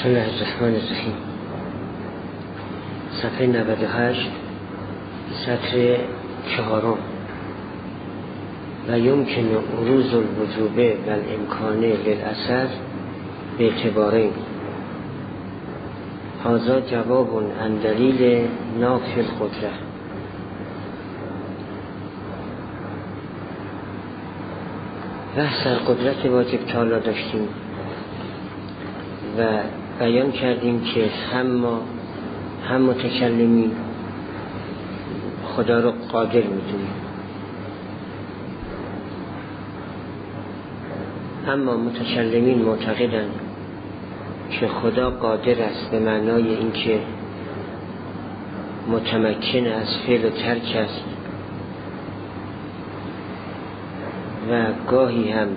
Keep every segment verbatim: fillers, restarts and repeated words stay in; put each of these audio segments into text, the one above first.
بسم الله الرحمن الرحیم. صفحه نود و هشت، سطر چهارم. و یمکن عروض الوجوب و الامکان للأثر به اعتبارین. هذا جواب عن دلیل نافی القدره. بحث در قدرت واجب تعالی داشتیم و بیان کردیم که هم ما هم متکلمین خدا رو قادر میدونیم، اما متکلمین معتقدند که خدا قادر است به معنای اینکه متمکن از فعل و ترک است و گاهی هم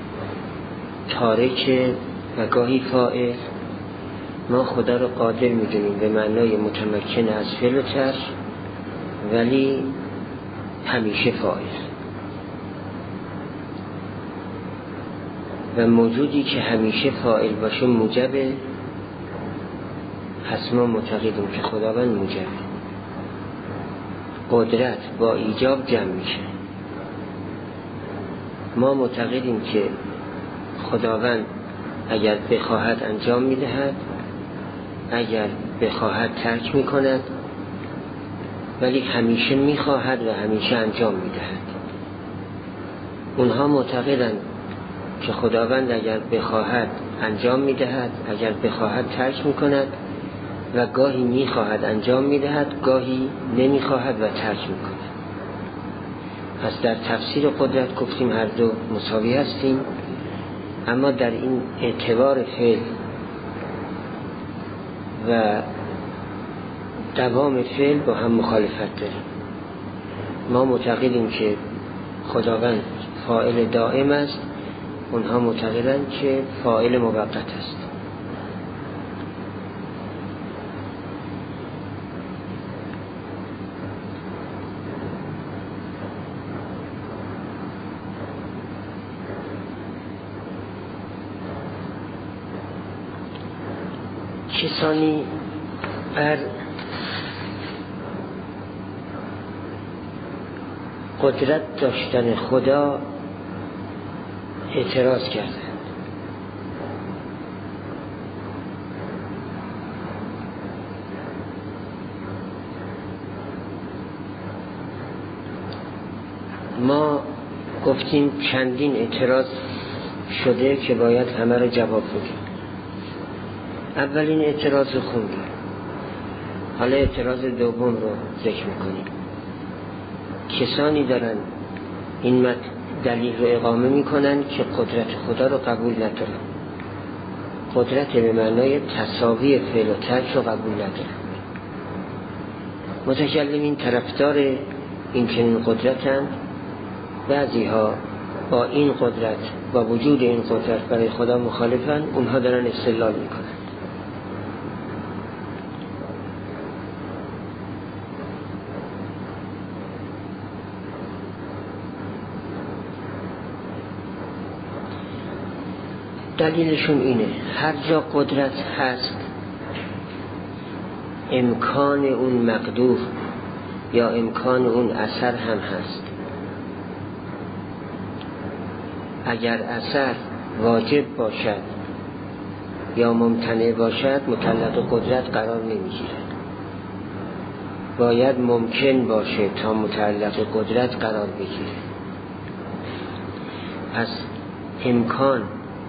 تارک و گاهی فاعل. ما خدا رو قادر میدونیم به معنای متمکن از فعل و ترک، ولی همیشه فاعل. و موجودی که همیشه فاعل باشه موجبه، پس ما معتقدیم که خداوند موجبه. قدرت با ایجاب جمع میشه. ما معتقدیم که خداوند اگر بخواهد انجام میدهد، اگر بخواهد ترک میکند، ولی همیشه میخواهد و همیشه انجام میدهد. اونها معتقدند که خداوند اگر بخواهد انجام میدهد، اگر بخواهد ترک میکند و گاهی میخواهد انجام میدهد، گاهی نمیخواهد و ترک میکند. پس در تفسیر قدرت گفتیم هر دو مساوی هستیم، اما در این اعتبار فعل و دوام فعل با هم مخالفت داریم. ما معتقدیم که خداوند فاعل دائم است، اونها معتقدند که فاعل موقت است. کسانی بر قدرت داشتن خدا اعتراض کردند. ما گفتیم چندین اعتراض شده که باید همه رو جواب بدیم. اولین اعتراض رو خوندیم، حالا اعتراض دوم رو ذکر میکنیم. کسانی دارن این دلیل رو اقامه میکنن که قدرت خدا رو قبول ندارن، قدرت به معنای تساوی فعل و ترک رو قبول ندارن. متکلمین طرفدار این چنین قدرتند، بعضی ها با این قدرت، با وجود این قدرت برای خدا مخالفن، اونها دارن استدلال میکنن. دلیلشون اینه: هر جا قدرت هست امکان اون مقدور یا امکان اون اثر هم هست. اگر اثر واجب باشد یا ممتنع باشد، متعلق قدرت قرار نمیگیره. باید ممکن باشه تا متعلق قدرت قرار بگیره. پس امکان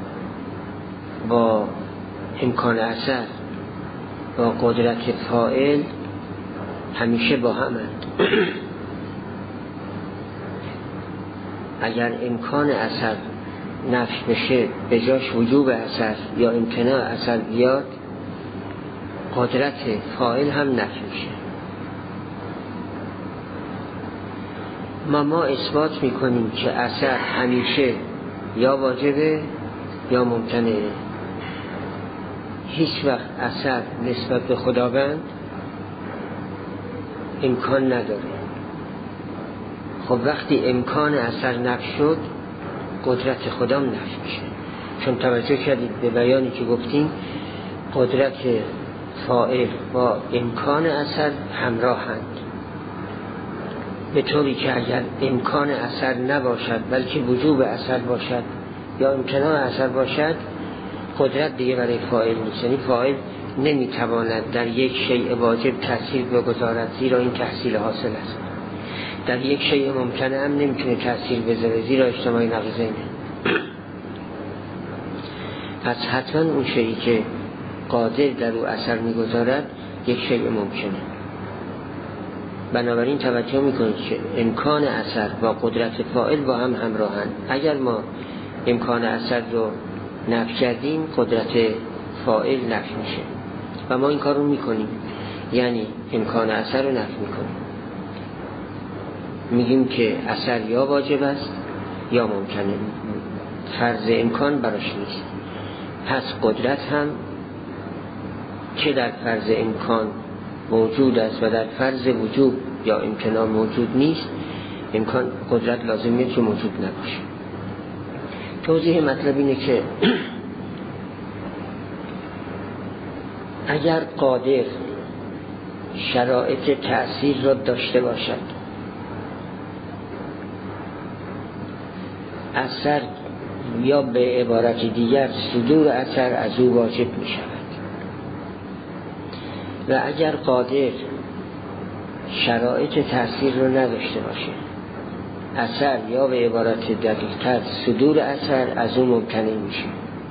با امکان اثر با قدرت فاعل همیشه با همند. اگر امکان اثر نفی بشه، به جاش وجوب اثر یا امتناع اثر بیاد، قدرت فاعل هم نفی میشه. ما ما اثبات میکنیم که اثر همیشه یا واجبه یا ممتنعه. هیچ وقت اثر نسبت به خداوند امکان نداره. خب وقتی امکان اثر نفی شد، قدرت خدا نفی میشه. چون توجه کردید به بیانی که گفتیم، قدرت فاعل با امکان اثر همراهند، به طوری که اگر امکان اثر نباشد بلکه وجوب اثر باشد یا امکان اثر باشد، قدرت دیگه برای فاعل نیست. یعنی فاعل نمیتواند در یک شیء واجب تأثیر بگذارد، زیرا این تحصیل حاصل است. در یک شیء ممکنه هم نمیتونه تأثیر بذاره، زیرا اجتماعی نقیضینه. پس حتما اون شیئی که قادر در او اثر میگذارد یک شیء ممکنه. بنابراین توجه میکنید که امکان اثر با قدرت فاعل با هم همراهند. اگر ما امکان اثر رو نفی کردیم، قدرت فاعل نفی میشه و ما این کار رو میکنیم، یعنی امکان اثر رو نفی میکنیم. میگیم که اثر یا واجب است یا ممکنه، فرض امکان براش نیست. پس قدرت هم که در فرض امکان موجود است و در فرض وجوب یا امکان موجود نیست، امکان قدرت لازم نیست که موجود نباشه. توضیح مطلب اینه که اگر قادر شرایط تأثیر را داشته باشد، اثر یا به عبارت دیگر صدور اثر از او واجب می شود. و اگر قادر شرایط تأثیر رو نداشته باشه، اثر یا به عبارت دقیق‌تر صدور اثر از اون ممکنه میشه.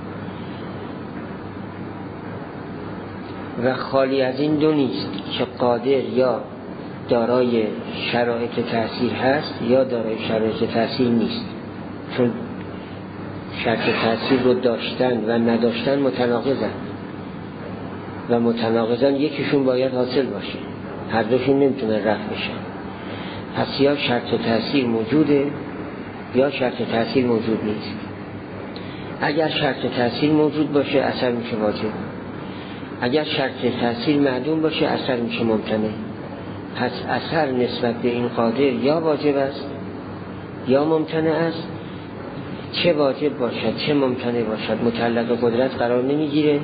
و خالی از این دو نیست که قادر یا دارای شرایط تأثیر هست یا دارای شرایط تأثیر نیست، چون شرط تأثیر رو داشتن و نداشتن متناقضن و متناقضن یکیشون باید حاصل باشه، هر دوشون نمیتونه رفع بشن. پس یا شرط تأثیر موجوده یا شرط تأثیر موجود نیست. اگر شرط تأثیر موجود باشه اثر میشه واجب، اگر شرط تأثیر معدوم باشه اثر میشه ممتنع. پس اثر نسبت به این قادر یا واجب است یا ممتنع است. چه واجب باشد چه ممتنع باشد متعلق قدرت قرار نمیگیره،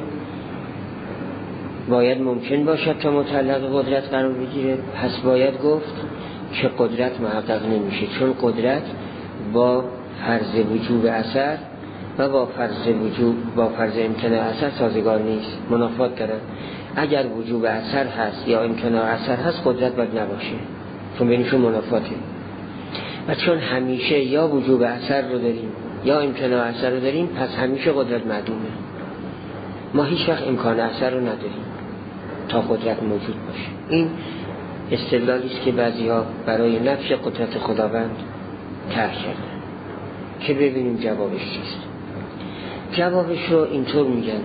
باید ممکن باشد تا متعلق قدرت قرار بگیره. پس باید گفت که قدرت محقق نمیشه، چون قدرت با فرض وجوب اثر و با فرض وجوب با فرض امتناع اثر سازگار نیست، منافات دارن. اگر وجوب اثر هست یا امتناع اثر هست، قدرت باید نباشه، چون بینشون منافاته. و چون همیشه یا وجوب اثر رو داریم یا امتناع اثر رو داریم، پس همیشه قدرت معدومه. ما هیچ وقت امکان اثر رو نداریم تا قدرت موجود باشه. این استدلالی است که بعضی‌ها برای نفی قدرت خداوند طرح کردن که ببینیم جوابش چیست. جوابش رو اینطور میگن: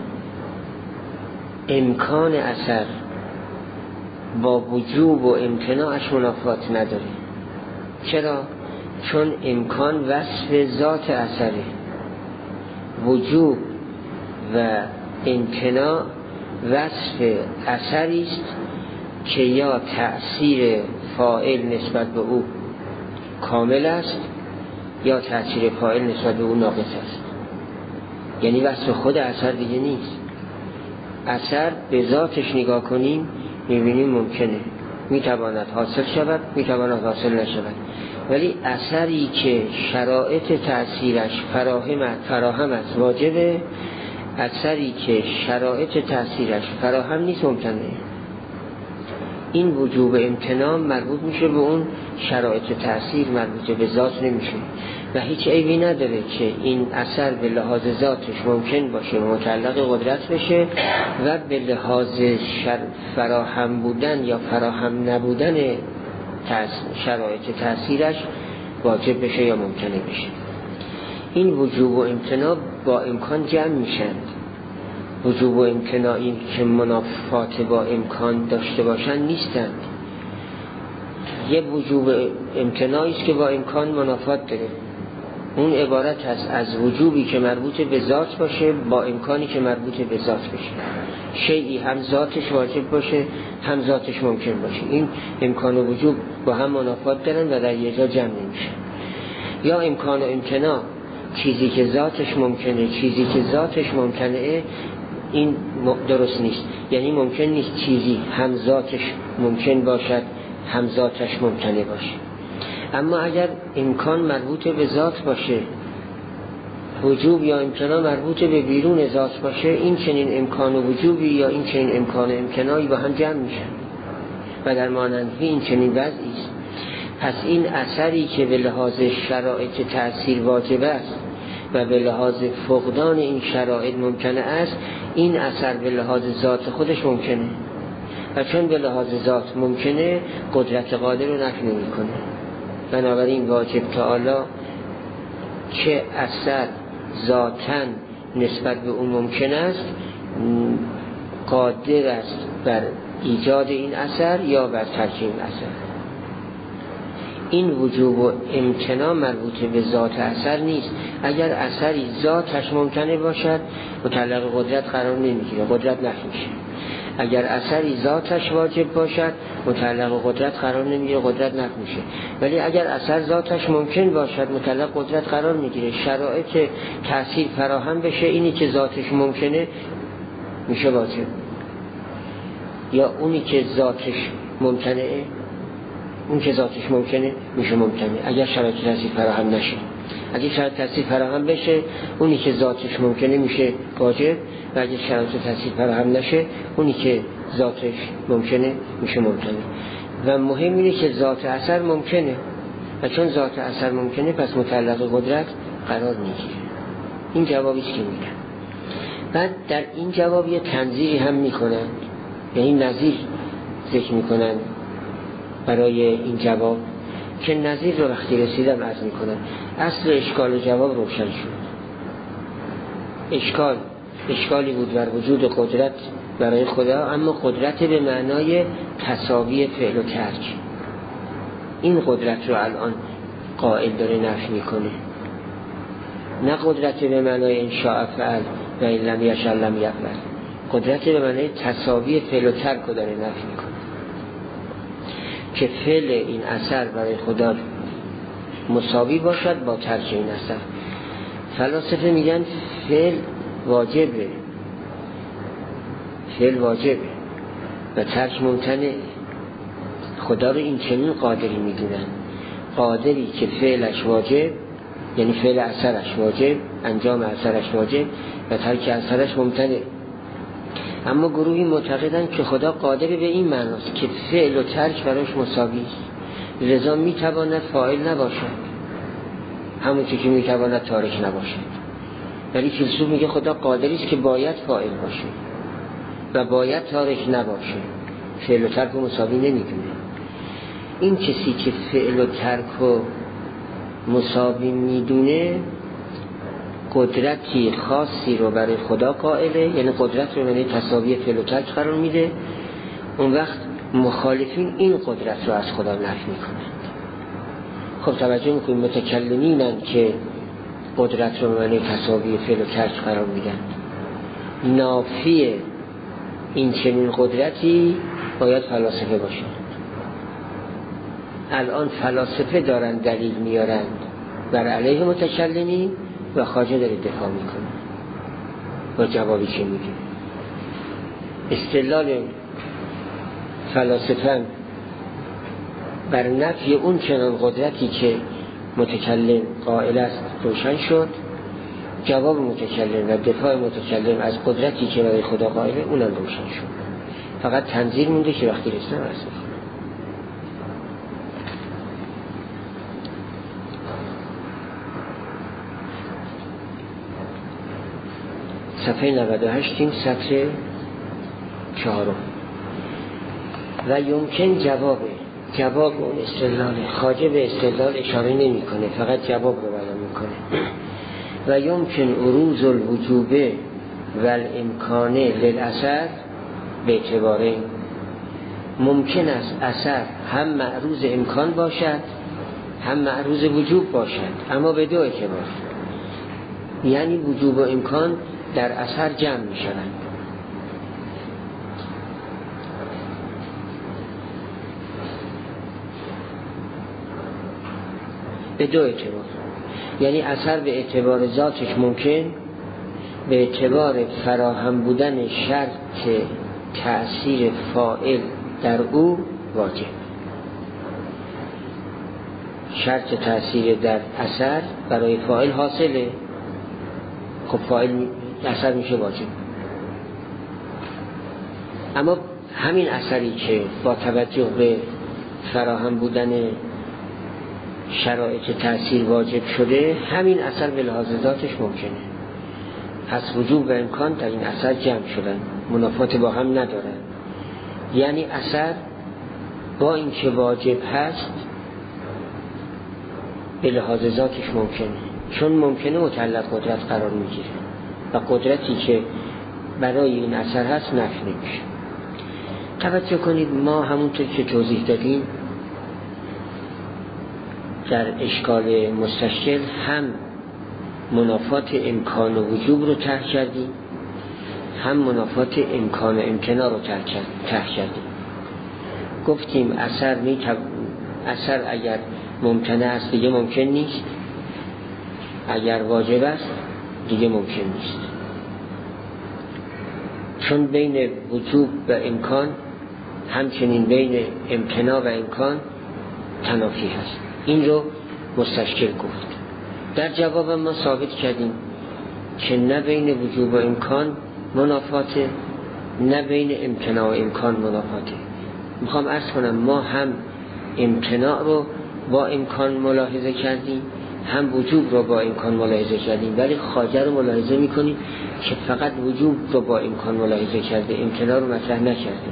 امکان اثر با وجوب و امتناعش منافات نداره. چرا؟ چون امکان وصف ذات اثره، وجوب و امتناع وصف اثری است که یا تأثیر فاعل نسبت به او کامل است یا تأثیر فاعل نسبت به او ناقص است. یعنی وصف خود اثر دیگه نیست. اثر به ذاتش نگاه کنیم میبینیم ممکنه، میتواند حاصل شود میتواند حاصل نشود، ولی اثری که شرایط تأثیرش فراهم است فراهم است واجبه، اثری که شرایط تأثیرش فراهم نیست ممکنه. این وجوب امتناع مربوط میشه به اون شرایط تأثیر، مربوط به ذات نمیشه. و هیچ عیبی نداره که این اثر به لحاظ ذاتش ممکن باشه متعلق قدرت بشه و به لحاظ شر فراهم بودن یا فراهم نبودن شرایط تأثیرش واجب بشه یا ممکنه بشه. این وجوب و امتناع با امکان جمع میشند. وجوب و امتناعی که منافات با امکان داشته باشند نیستند. یه وجوب امتناعی است که با امکان منافات داره، اون عبارت هست از وجوبی که مربوط به ذات باشه با امکانی که مربوط به ذات بشه. شیئی هم ذاتش واجب باشه هم ذاتش ممکن باشه. این امکان و وجوب با هم منافات دارن و در یه جا جمع نمیشه. یا امکان و امتناع، چیزی که ذاتش ممکنه چیزی که ذاتش ممکنه، این درست نیست. یعنی ممکن نیست چیزی هم ذاتش ممکن باشد هم ذاتش ممکنه باشه. اما اگر امکان مربوط به ذات باشه، وجوب یا امکان مربوط به بیرون ذات باشه، این چنین امکان و وجوبی یا این چنین امکان و امکنایی با هم جمع میشن و در مانندی این چنین وضعی است. پس این اثری که به لحاظ شرایط تأثیر واجب است و به لحاظ فقدان این شرایط ممکنه است، این اثر به لحاظ ذات خودش ممکنه و چون به لحاظ ذات ممکنه قدرت قادر رو نفی نمی‌کنه. بنابراین واجب تعالی چه اثر ذاتاً نسبت به اون ممکن است، قادر است بر ایجاد این اثر یا بر ترک این اثر. این وجوب و امتناع مربوط به ذات اثر نیست. اگر اثری ذاتش ممکنه باشد متعلق قدرت قرار نمیگیره، قدرت نفی میشه. اگر اثری ذاتش واجب باشد متعلق قدرت قرار نمیگیره، قدرت نفی میشه. ولی اگر اثر ذاتش ممکن باشد متعلق قدرت قرار میگیره، شرایط تأثیر فراهم بشه، اینی که ذاتش ممکنه میشه واجب، یا اونی که ذاتش ممکنه اون که ذاتش ممکنه میشه ممکنه اگر شرایط تأثیر فراهم نشه. اگر شرایط تأثیر فراهم بشه اونی که ذاتش ممکنه میشه واجب و اگر شرایط تأثیر فراهم نشه اونی که ذاتش ممکنه میشه ممکنه. و مهم اینه که ذات اثر ممکنه و چون ذات اثر ممکنه پس متعلق قدرت قرار میگیره. این جوابی است که میدن. بعد در این جواب یه تنظیری هم میکنن، یعنی نظیر ذکر میکنن برای این جواب که نظیر رو وقتی رسیدم عرض میکنن. اصل اشکال جواب روشن شد. اشکال اشکالی بود بر وجود قدرت برای خدا، اما قدرت به معنای تساوی فعل و ترک. این قدرت رو الان قائل داره نفی میکنه، نه قدرت به معنای انشاء فعل و این لم یشاء لم یفعل. قدرت به معنای تساوی فعل و ترک رو داره نفی میکنه که فعل این اثر برای خدا مساوی باشد با ترک این اثر. فلاسفه میگن فعل واجبه، فعل واجبه و ترک ممتنع. خدا رو این چنین قادری میدونن، قادری که فعلش واجب یعنی فعل اثرش واجب، انجام اثرش واجب و ترک اثرش ممتنع. اما گروهی معتقدن که خدا قادر به این معناست که فعل و ترک براش مساوی است، لذا میتواند فاعل نباشد همون چیزی که میتواند تارک نباشد. ولی فیلسوف میگه خدا قادری است که باید فاعل باشه و باید تارک نباشه، فعل و ترک رو مساوی نمیدونه. این کسی که فعل و ترک رو مساوی میدونه قدرتی خاصی رو برای خدا قائله، یعنی قدرت رو یعنی تساوی فعل و ترک قرار میده. اون وقت مخالفین این قدرت رو از خدا نفی میکنند. خب توجه میکنیم متکلمینن که قدرت رو یعنی تساوی فعل و ترک قرار میدن. نافی این چنین قدرتی باید فلاسفه باشن. الان فلاسفه دارن دلیل میارن بر علیه متکلمین و خواجه داره دفاع میکنه با جوابی که میده. استدلال فلاسفه بر نفی اون چنان قدرتی که متکلم قائل است روشن شد. جواب متکلم و دفاع متکلم از قدرتی که برای خدا قائله اونم روشن شد. فقط تنظیر مونده که وقتی رسنم عرض میکنم. صفحه نود و هشت این سطر چهارم. و یمکن جوابه، جواب اون استدلاله. خواجه به استدلال اشاره نمی کنه، فقط جواب رو بیان میکنه. و یمکن عروض الوجوبه و الامکانه للاثر به اعتباره، ممکن است اثر هم معروض امکان باشد هم معروض وجوب باشد، اما به دو اعتبار. یعنی وجوب و امکان در اثر جمع می شوند. به دو اعتبار، یعنی اثر به اعتبار ذاتش ممکن به اعتبار فراهم بودن شرط تأثیر فاعل در او واجب. شرط تأثیر در اثر برای فاعل حاصله، خب فاعل اثر میشه واجب. اما همین اثری که با توجه به فراهم بودن شرایط تأثیر واجب شده، همین اثر به لحاظ ذاتش ممکنه. پس وجوب و امکان در این اثر جمع شدن، منافات با هم ندارن. یعنی اثر با این که واجب هست به لحاظ ذاتش ممکنه، چون ممکنه متعلق قدرت قرار میگیره و قدرتی که برای این اثر هست نفی نمیشه. توجه کنید، ما همونطور که توضیح دادیم در اشکال مستشکل هم منافات امکان و وجوب رو طرح کردیم، هم منافات امکان و امتناع رو طرح کردیم. گفتیم اثر می اثر اگر ممتنع است دیگه ممکن نیست، اگر واجب است دیگه ممکن نیست، چون بین وجوب و امکان همچنین بین امتناع و امکان تنافی هست. این رو مستشکل گفت. در جواب ما ثابت کردیم که نه بین وجوب و امکان منافاته، نه بین امتناع و امکان منافاته. میخوام عرض کنم ما هم امتناع رو با امکان ملاحظه کردیم، هم وجوب رو با امکان ملاحظه کردیم، ولی خواجه رو ملاحظه میکنیم که فقط وجوب رو با امکان ملاحظه کرده، امتناع رو مطرح نکرده.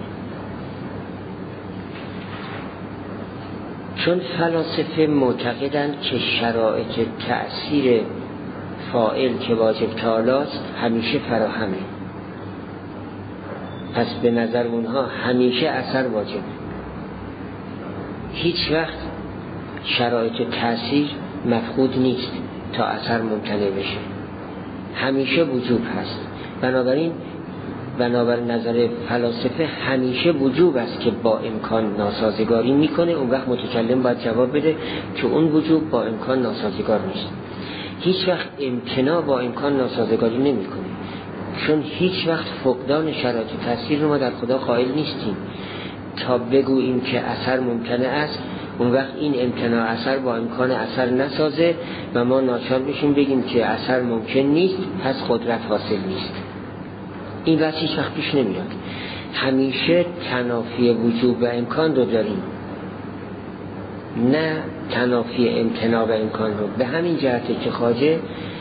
چون فلاسفه معتقدند که شرایط تأثیر فاعل که واجب تعالی است همیشه فراهمه، پس به نظر اونها همیشه اثر واجبه. هیچ وقت شرایط تأثیر مفقود نیست تا اثر ممتنع بشه، همیشه وجوب هست. بنابراین بنابر نظر فلاسفه همیشه وجوب است که با امکان ناسازگاری میکنه. اون وقت متکلم باید جواب بده که اون وجوب با امکان ناسازگار نیست. هیچ وقت امتناع با امکان ناسازگاری نمیکنه، چون هیچ وقت فقدان شرایط تأثیر رو ما در خدا قائل نیستیم تا بگوییم که اثر ممتنع است. اون وقت این امتناع اثر با امکان اثر نسازه و ما ناچار بشیم بگیم که اثر ممکن نیست، پس قدرت حاصل نیست. این وقت هیچ وقت پیش نمیاد. همیشه تنافی وجوب و امکان رو داریم، نه تنافی امتناع و امکان رو. به همین جهته که خواجه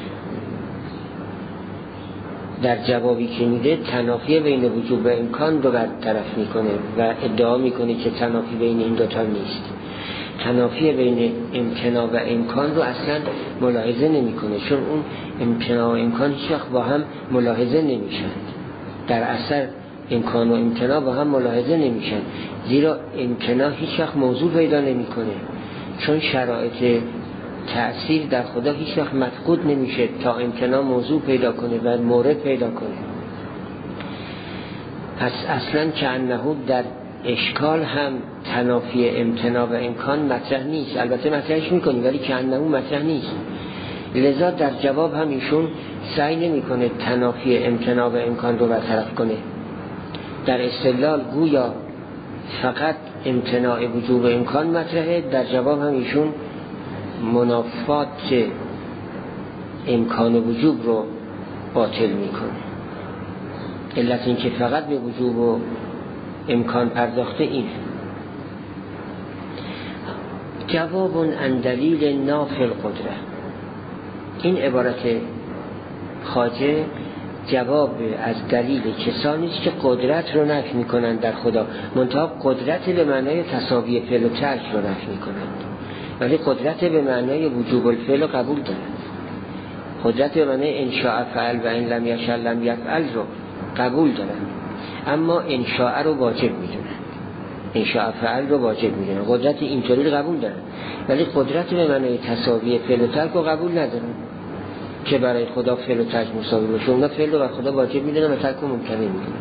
در جوابی که میده تنافی بین وجوب و امکان رو برطرف میکنه و ادعا میکنه که تنافی بین این دوتا نیست. تنافی بین امتناع و امکان رو اصلا ملاحظه نمیکنه، چون اون امتناع و امکان هیچ وقت با هم ملاحظه نمیشن. در اثر امکان و امتناع با هم ملاحظه نمیشن، زیرا امتناع هیچ وقت موضوع پیدا نمیکنه، چون شرایط تأثیر در خدا هیچ وقت مفقود نمیشه تا امتناع موضوع پیدا کنه و مورد پیدا کنه. پس اصلا که انه در اشکال هم تنافی امتناع و امکان مطرح نیست. البته مطرحش میکنی ولی که انه مطرح نیست. لذا در جواب هم ایشون سعی نمی کنه تنافی امتناع و امکان رو برطرف کنه. در استدلال گویا فقط امتناع وجوب و امکان مطرحه، در جواب هم ایشون منافات امکان و وجوب رو باطل میکنه. علت این که فقط به وجوب و امکان پرداخته اینه. جواب عن دلیل نافی القدره، این عبارت خواجه جواب از دلیل کسانی است که قدرت رو نفی میکنند در خدا، منتها قدرت به معنای تساوی فعل و ترک رو نفی میکنند، ولی قدرت به معنای وجوب الفعل رو قبول دارند. قدرت به معنای انشاء فعل و این لم یشاء لم یفعل رو قبول دارند، اما انشاء رو واجب میدونند، انشاء فعل رو واجب میدونند. قدرت اینطوری رو قبول دارند، ولی قدرت به معنای تساوی فعل و ترک رو قبول ندارند که برای خدا فعل و ترک مساوی باشه. اونا فعل رو بر خدا واجب میدونن و ترک رو ممکنه میدونن.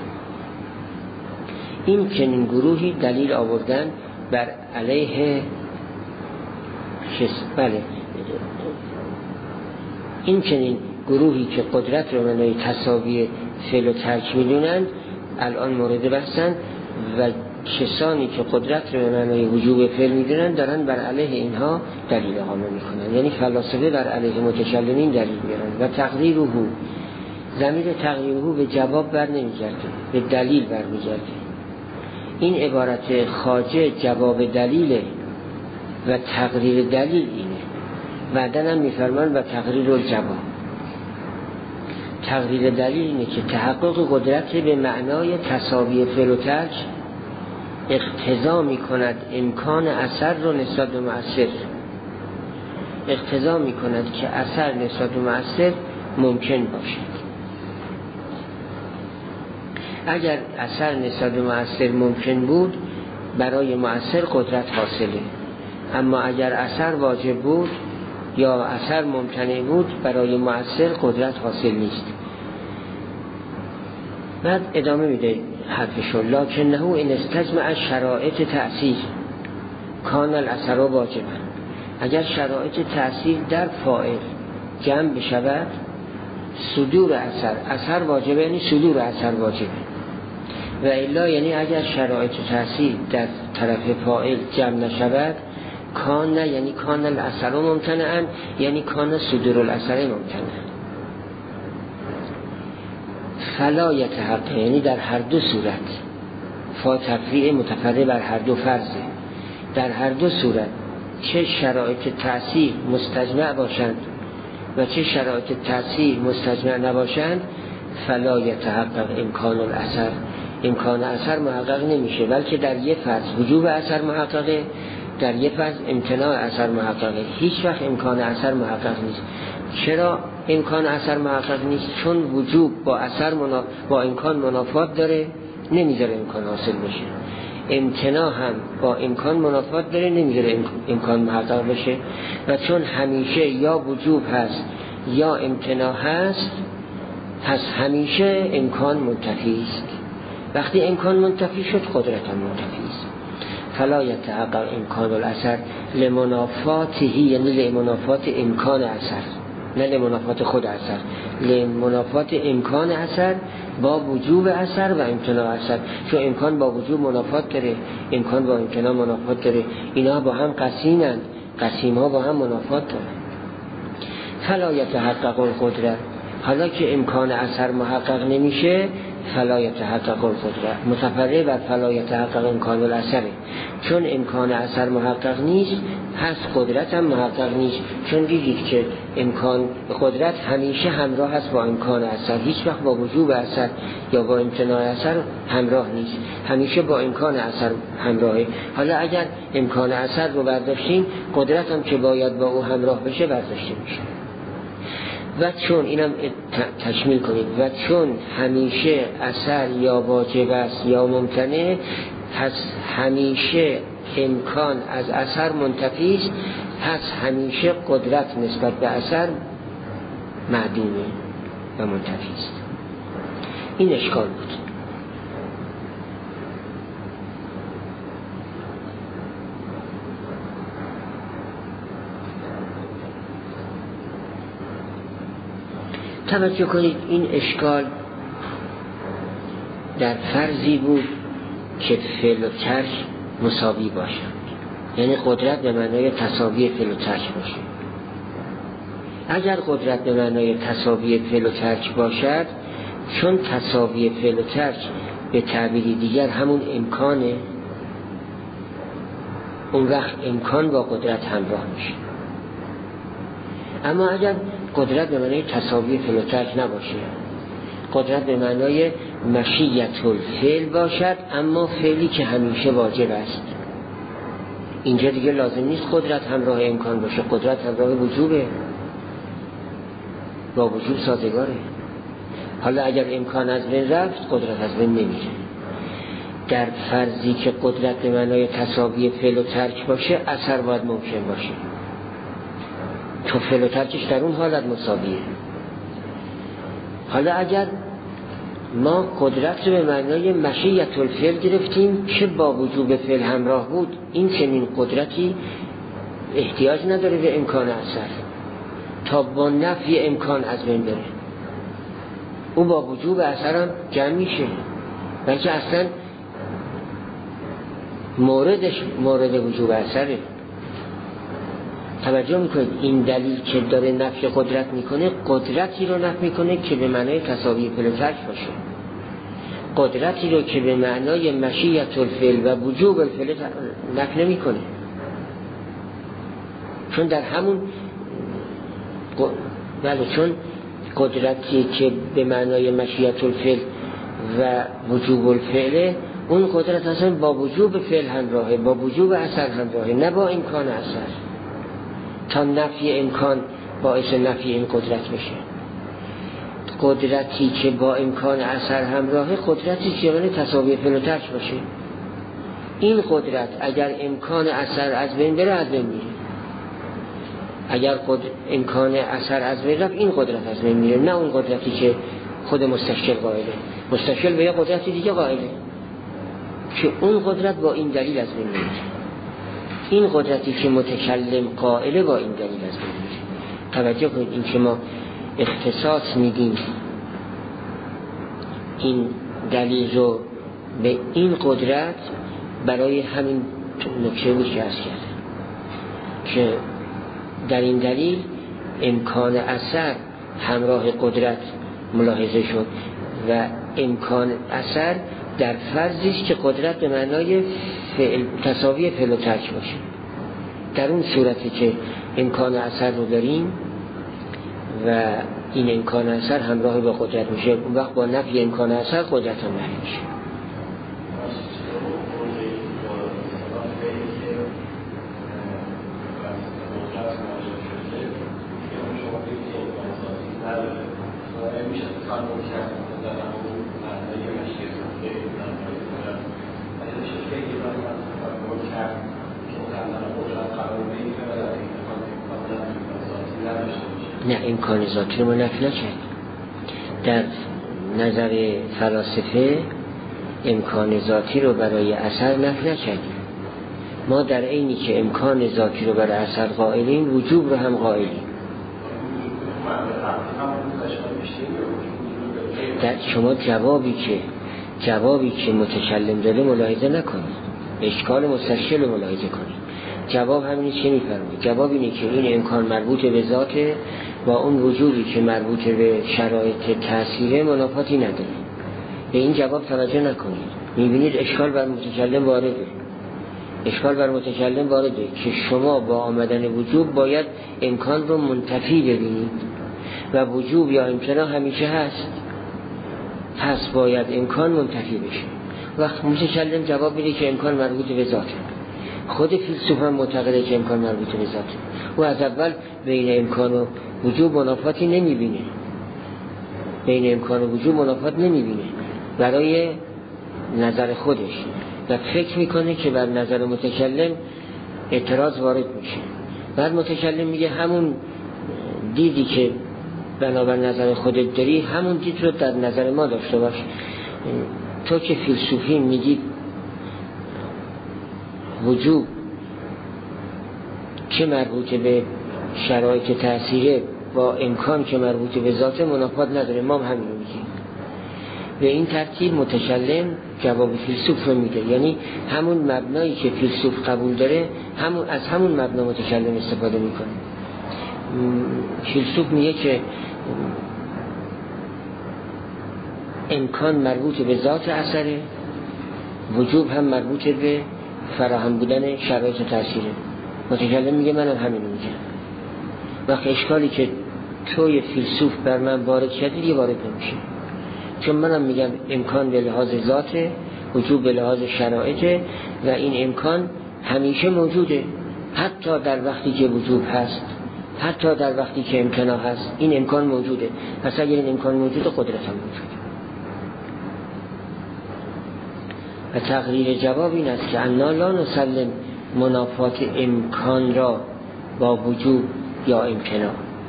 این چنین گروهی دلیل آوردن بر علیه شس... بله این چنین گروهی که قدرت رو معنای تساوی فعل و ترک میدونند الان مورد بحثن و کسانی که قدرت رو معنای وجوب فعل میدونند دارن بر علیه اینها دلیل اقامه میکنن، یعنی فلاسفه بر علیه متکلمین دلیل میارن. و تقریره، ضمیر تقریره به جواب بر نمیگرده، به دلیل بر میگرده. این عبارت خواجه جواب دلیله و تقریر دلیل اینه. بعدن هم میفرمان و تقریر الجواب. تقریر دلیل اینه که تحقق قدرت به معنای تساوی فعل و ترک اقتضا میکند امکان اثر رو نسبت به مؤثر، اقتضا میکند که اثر نسبت به مؤثر ممکن باشد. اگر اثر نسبت به مؤثر ممکن بود برای مؤثر قدرت حاصله، اما اگر اثر واجب بود یا اثر ممتنع بود برای مؤثر قدرت حاصل نیست. بعد ادامه میده حرفشون، لکنه این استجمع شرایط تأثیر کان الاثر واجبا. اگر شرایط تأثیر در فاعل جمع بشود صدور اثر، اثر واجبه یعنی صدور اثر واجبه. و الا یعنی اگر شرایط تأثیر در طرف فاعل جمع نشود کان نه یعنی کان الاثر ممتنعن، یعنی کان صدور الاثر ممتنعن. فلا یتحقق یعنی در هر دو صورت، فا تفریع متفرع بر هر دو فرضه، در هر دو صورت چه شرایط تأثیر مستجمع باشند و چه شرایط تأثیر مستجمع نباشند فلا یتحقق امکان الاثر، امکان اثر محقق نمیشه، بلکه در یک فرض وجوب اثر محققه، در یک فرض امتناع اثر محققه، هیچ وقت امکان اثر محقق نیست. چرا امکان اثر محقق نیست؟ چون وجوب با اثر منا... با امکان منافات داره، نمیذاره امکان حاصل بشه. امتناع هم با امکان منافات داره، نمیذاره امکان محقق بشه. و چون همیشه یا وجوب هست یا امتناع هست، پس همیشه امکان منتفی است. وقتی امکان منتفی شد قدرت هم منتفی است. فلا یتحقق امکان الاثر لمنافاته، یعنی لمنافات امکان اثر، نه لمنافات خود اثر، لمنافات امکان اثر با وجوب اثر و امتناع اثر. چون امکان با وجوب منافات داره، امکان با امتناع منافات داره، اینا با هم قسیمند، قسیم ها با هم منافات دارن. فلا یتحقق القدرت، حالا که امکان اثر محقق نمیشه فلا یتحقق القدرت متفرع بر فلا یتحقق امکان الاثر. چون امکان اثر محقق نیست پس قدرت هم محقق نیست. چون دیدید که امکان قدرت همیشه همراه هست با امکان اثر، هیچ وقت با وجوب اثر یا با امتناع اثر همراه نیست، همیشه با امکان اثر همراهه. حالا اگر امکان اثر رو برداشتیم قدرت هم که باید با او همراه بشه برداشته میشه. و چون اینم تشمیل کنید، و چون همیشه اثر یا واجب است یا ممتنع، پس همیشه امکان از اثر منتفی است، پس همیشه قدرت نسبت به اثر معدومه و منتفی است. این اشکال بود. توجه کنید، این اشکال در فرضی بود که فعل و ترک مساوی باشند، یعنی قدرت به معنای تساوی فعل و ترک باشه. اگر قدرت به معنای تساوی فعل و ترک باشد، چون تساوی فعل و ترک به تعبیری دیگر همون امکانه، اون وقت امکان با قدرت همراه میشه. اما اگر قدرت به معنای تساوی فعل و ترک نباشه، قدرت به معنای مشیت الفعل باشد، اما فعلی که همیشه واجب است، اینجا دیگه لازم نیست قدرت همراه امکان باشه، قدرت همراه وجوبه، با وجوب سازگاره. حالا اگر امکان از بین رفت قدرت از بین نمیره. در فرضی که قدرت به معنای تساوی فعل و ترک باشه اثر باید ممکن باشه، تو فعل و ترکش در اون حالت مساویه. حالا اگر ما قدرت رو به معنای مشیت الفعل گرفتیم که با وجوب فعل همراه بود، این چنین قدرتی احتیاج نداره به امکان اثر. تا با نفی امکان از بین بره. او با وجوب اثر هم جمع میشه، بلکه اصلا موردش مورد وجوب اثره. توجه میکنید این دلیل که داره نفی قدرت میکنه، قدرتی رو نفی میکنه که به معنای تساوی فعل و ترک باشه، قدرتی رو که به معنای مشیت الفعل و وجوب الفعل نفی نمیکنه. چون در همون بله چون قدرتی که به معنای مشیت الفعل و وجوب الفعل، اون قدرت اصلا با وجوب فعل همراهه، با وجوب اثر همراهه، نه با امکان اثر. تا نفی امکان باعث نفی این قدرت بشه. قدرتی که با امکان اثر همراهه قدرتی که یعنی تساوی فعل و ترک باشه. این قدرت اگر امکان اثر از بین بره از بین میره. اگر قدر... امکان اثر از بین رفت این قدرت از بین میره، نه اون قدرتی که خود مستشکل قائله. مستشکل به یه قدرتی دیگه قائله که اون قدرت با این دلیل از بین میره. این قدرتی که متکلم قائله با این دلیل از بین میره. توجه کنید این که ما اختصاص میدیم این دلیل رو به این قدرت برای همین نکته بود که عرض کرده که در این دلیل امکان اثر همراه قدرت ملاحظه شد و امکان اثر در فرضیست که قدرت به معنای فعل تساوی فعل و ترک باشه. در اون صورتی که امکان اثر رو داریم و این امکان اثر همراه با قدرت میشه، اون وقت با نفی امکان اثر قدرت هم نفی میشه. نه امکان ذاتی رو ما نفی نکردیم. در نظر فلاسفه امکان ذاتی رو برای اثر نفی نکردیم. ما در عینی که امکان ذاتی رو برای اثر قائلیم، وجوب رو هم قائلیم. در شما جوابی که جوابی که متکلم داده ملاحظه نکنید، اشکال مستشکل رو ملاحظه کنید. جواب همینی چه میفرمید؟ جواب اینه که این امکان مربوط به ذاته، با اون وجودی که مربوط به شرایط تأثیره منافاتی نداره. به این جواب توجه نکنید. میبینید اشکال بر متکلم وارده. اشکال بر متکلم وارده که شما با آمدن وجوب باید امکان رو منتفی ببینید و وجوب یا امکان همیشه هست، پس باید امکان منتفی بشه. وقت متکلم جواب میده که امکان مربوط به ذاته. خود فیلسوف هم معتقده که امکان مربوط به ذاته. و از اول بین امکان و وجوب منافاتی نمیبینه. بین امکان و وجوب منافات نمیبینه برای نظر خودش و فکر میکنه که بر نظر متکلم اعتراض وارد میشه. بعد متکلم میگه همون دیدی که بنابر نظر خودت داری، همون دید رو در نظر ما داشته باش. تو که فیلسوفی میگی وجوب که مربوط به شرایط تأثیره با امکان که مربوط به ذات منافات نداره، ما هم همین رو میگیم. به این ترتیب متکلم جواب فیلسوف رو میده، یعنی همون مبنایی که فیلسوف قبول داره همون از همون مبنا متکلم استفاده میکنه. فیلسوف میگه که امکان مربوط به ذات اثره، وجوب هم مربوط به فراهم بودن شرایط تأثیره. متکلم میگه منم همین رو میگم. وقت اشکالی که توی فیلسوف بر من وارد شده دیگه وارد نمیشه، چون منم میگم امکان به لحاظ ذاته، وجوب به لحاظ شرایطه و این امکان همیشه موجوده، حتی در وقتی که وجوب هست، حتی در وقتی که امکانا هست این امکان موجوده. پس اگر این امکان موجوده قدرت هم موجوده. و تقریر جواب این است که انا لا نسلم منافات امکان را با وجوب یا امکانا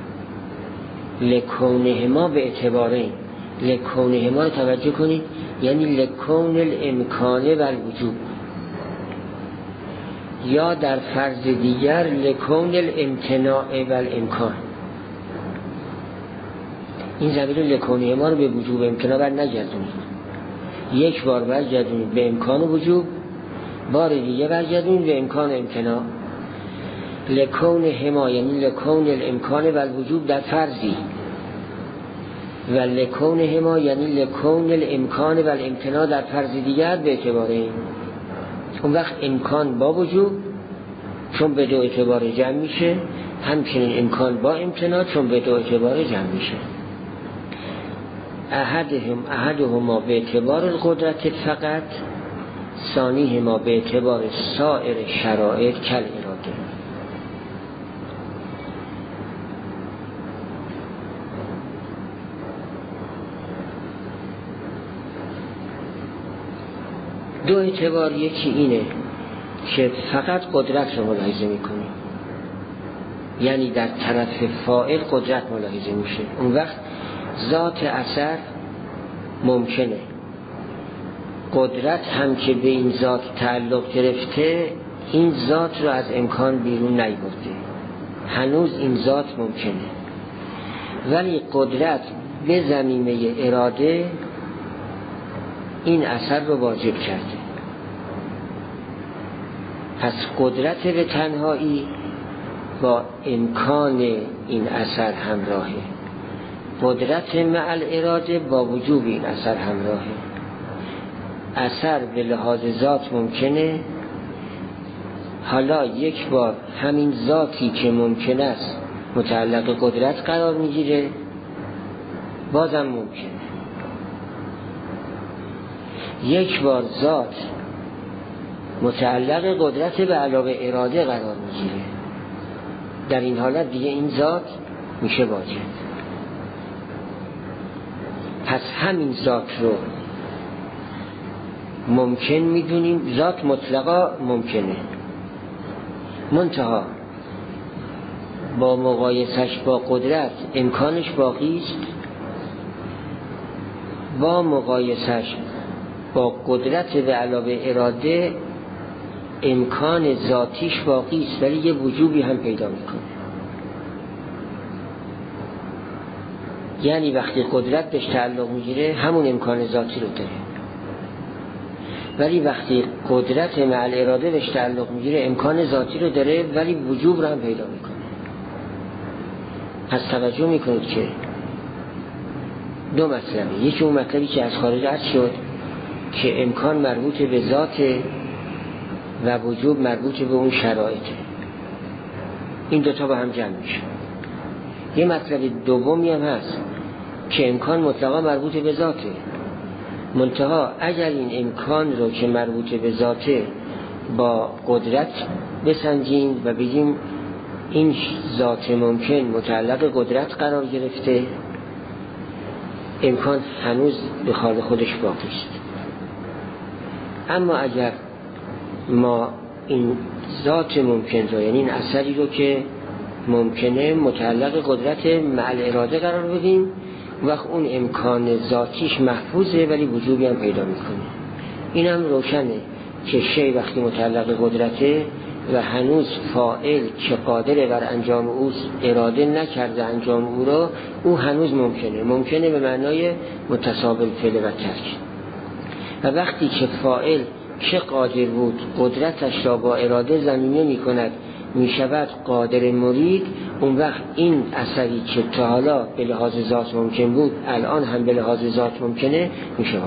لکونهما به اعتبارین. لکونهما رو توجه کنید، یعنی لکون الامکان و الوجوب، یا در فرض دیگر لکون الامتناع و الامکان. این ضمیر لکونه ما رو به وجوب امکان بر نگردونید. یک بار برگردونید به امکان وجوب، بار دیگه برگردونید به امکان امکنا. لکون هما یعنی لکون الامکان و الوجوب در فرضی، و لکون هما یعنی لکون الامکان و الامکنا در فرض دیگر به اعتبار این. اون وقت امکان با وجوب چون به دو اعتبار جمع میشه، همچنین امکان با امکنا چون به دو اعتبار جمع میشه. احدهم احدهما به اعتبار القدرت فقط، ثانیهما به اعتبار سایر شرایط کل اراده. دو اعتبار، یکی اینه که فقط قدرت رو ملاحظه میکنیم، یعنی در طرف فاعل قدرت ملاحظه میشه، اون وقت ذات اثر ممکنه. قدرت هم که به این ذات تعلق گرفته، این ذات رو از امکان بیرون نیبرده، هنوز این ذات ممکنه. ولی قدرت به زمینه اراده این اثر رو واجب کرده. پس قدرت به تنهایی با امکان این اثر همراهه، قدرت مع الاراده با وجوب این اثر همراهه. اثر به لحاظ ذات ممکنه، حالا یک بار همین ذاتی که ممکن است متعلق قدرت قرار میگیره، بازم ممکنه. یک بار ذات متعلق قدرت به علاوه اراده قرار میگیره، در این حالت دیگه این ذات میشه واجب. پس همین ذات رو ممکن میدونیم، ذات مطلقا ممکنه، منتها با مقایسش با قدرت امکانش باقی است، با مقایسش با قدرت به علاوه اراده امکان ذاتیش باقی است، ولی یه وجوبی هم پیدا میکنه. یعنی وقتی قدرت بهش تعلق میگیره همون امکان ذاتی رو داره، ولی وقتی قدرت مع الاراده بهش تعلق میگیره امکان ذاتی رو داره ولی وجوب رو هم پیدا میکنه. پس توجه میکنید که دو مطلبه، یکی اون مطلبی که از خارج عرض شد که امکان مربوط به ذات و وجوب مربوط به اون شرایطه، این دوتا با هم جمع میشه. یه مطلب دومی هم هست که امکان مطلقا مربوط به ذاته، منتها اگر این امکان رو که مربوط به ذاته با قدرت بسنجیم و بگیم این ذات ممکن متعلق قدرت قرار گرفته، امکان هنوز به خود خودش باقی است. اما اگر ما این ذات ممکن رو، یعنی این اثری رو که ممکنه متعلق قدرت مع الاراده قرار بدیم، وقت اون امکان ذاتیش محفوظه ولی وجوبی هم پیدا میکنه. این هم روشنه که شی وقتی متعلق قدرته و هنوز فاعل که قادر بر انجام اوست اراده نکرده انجام او رو، او هنوز ممکنه. ممکنه به معنای متساوی فعل و ترک. و وقتی که فاعل که قادر بود قدرتش را با اراده زمینه می کند می شود قادر مرید، اون وقت این اثری که تا حالا به لحاظ ذات ممکن بود الان هم به لحاظ ذات ممکنه می شود.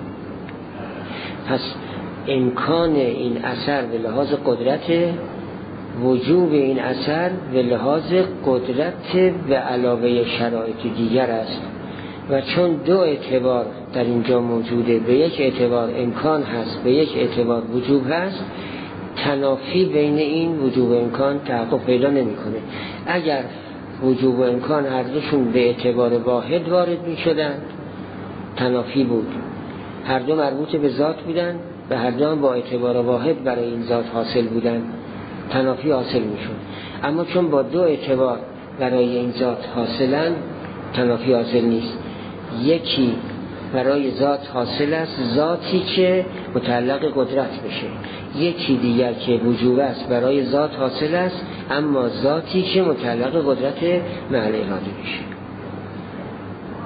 پس امکان این اثر به لحاظ قدرت، وجوب این اثر به لحاظ قدرت به علاوه شرایط دیگر است. و چون دو اعتبار در اینجا موجوده، به یک اعتبار امکان هست، به یک اعتبار وجوب هست، تنافی بین این وجوب و امکان تحقق پیدا نمی‌کنه. اگر وجوب و امکان هر دوشون به اعتبار واحد وارد می‌شدند تنافی بود، هر دو مربوط به ذات بودن و هر دو با اعتبار واحد برای این ذات حاصل بودن، تنافی حاصل می‌شد. اما چون با دو اعتبار برای این ذات حاصلن، تنافی حاصل نیست. یکی برای ذات حاصل است، ذاتی که متعلق قدرت بشه. یکی دیگر که وجوب است برای ذات حاصل است، اما ذاتی که متعلق قدرت مع الاراده بشه.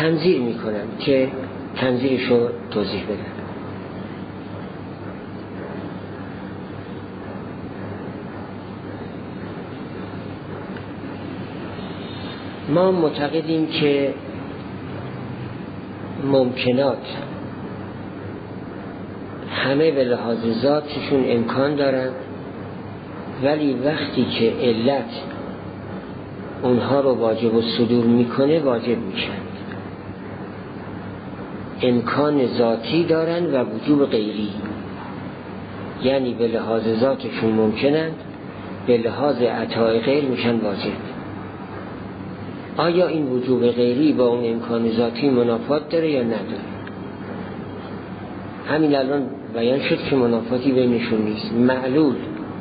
تنظیر میکنن که تنظیرش رو توضیح بدن. ما معتقدیم که ممکنات همه به لحاظ ذاتشون امکان دارن، ولی وقتی که علت اونها رو واجب الصدور میکنه واجب میشن. امکان ذاتی دارن و وجوب غیری، یعنی به لحاظ ذاتشون ممکنن، به لحاظ عطای غیر میشن واجب. آیا این وجوب غیری با اون امکان ذاتی منافات داره یا نداره؟ همین الان بیان شد که منافاتی بینشون نیست. معلول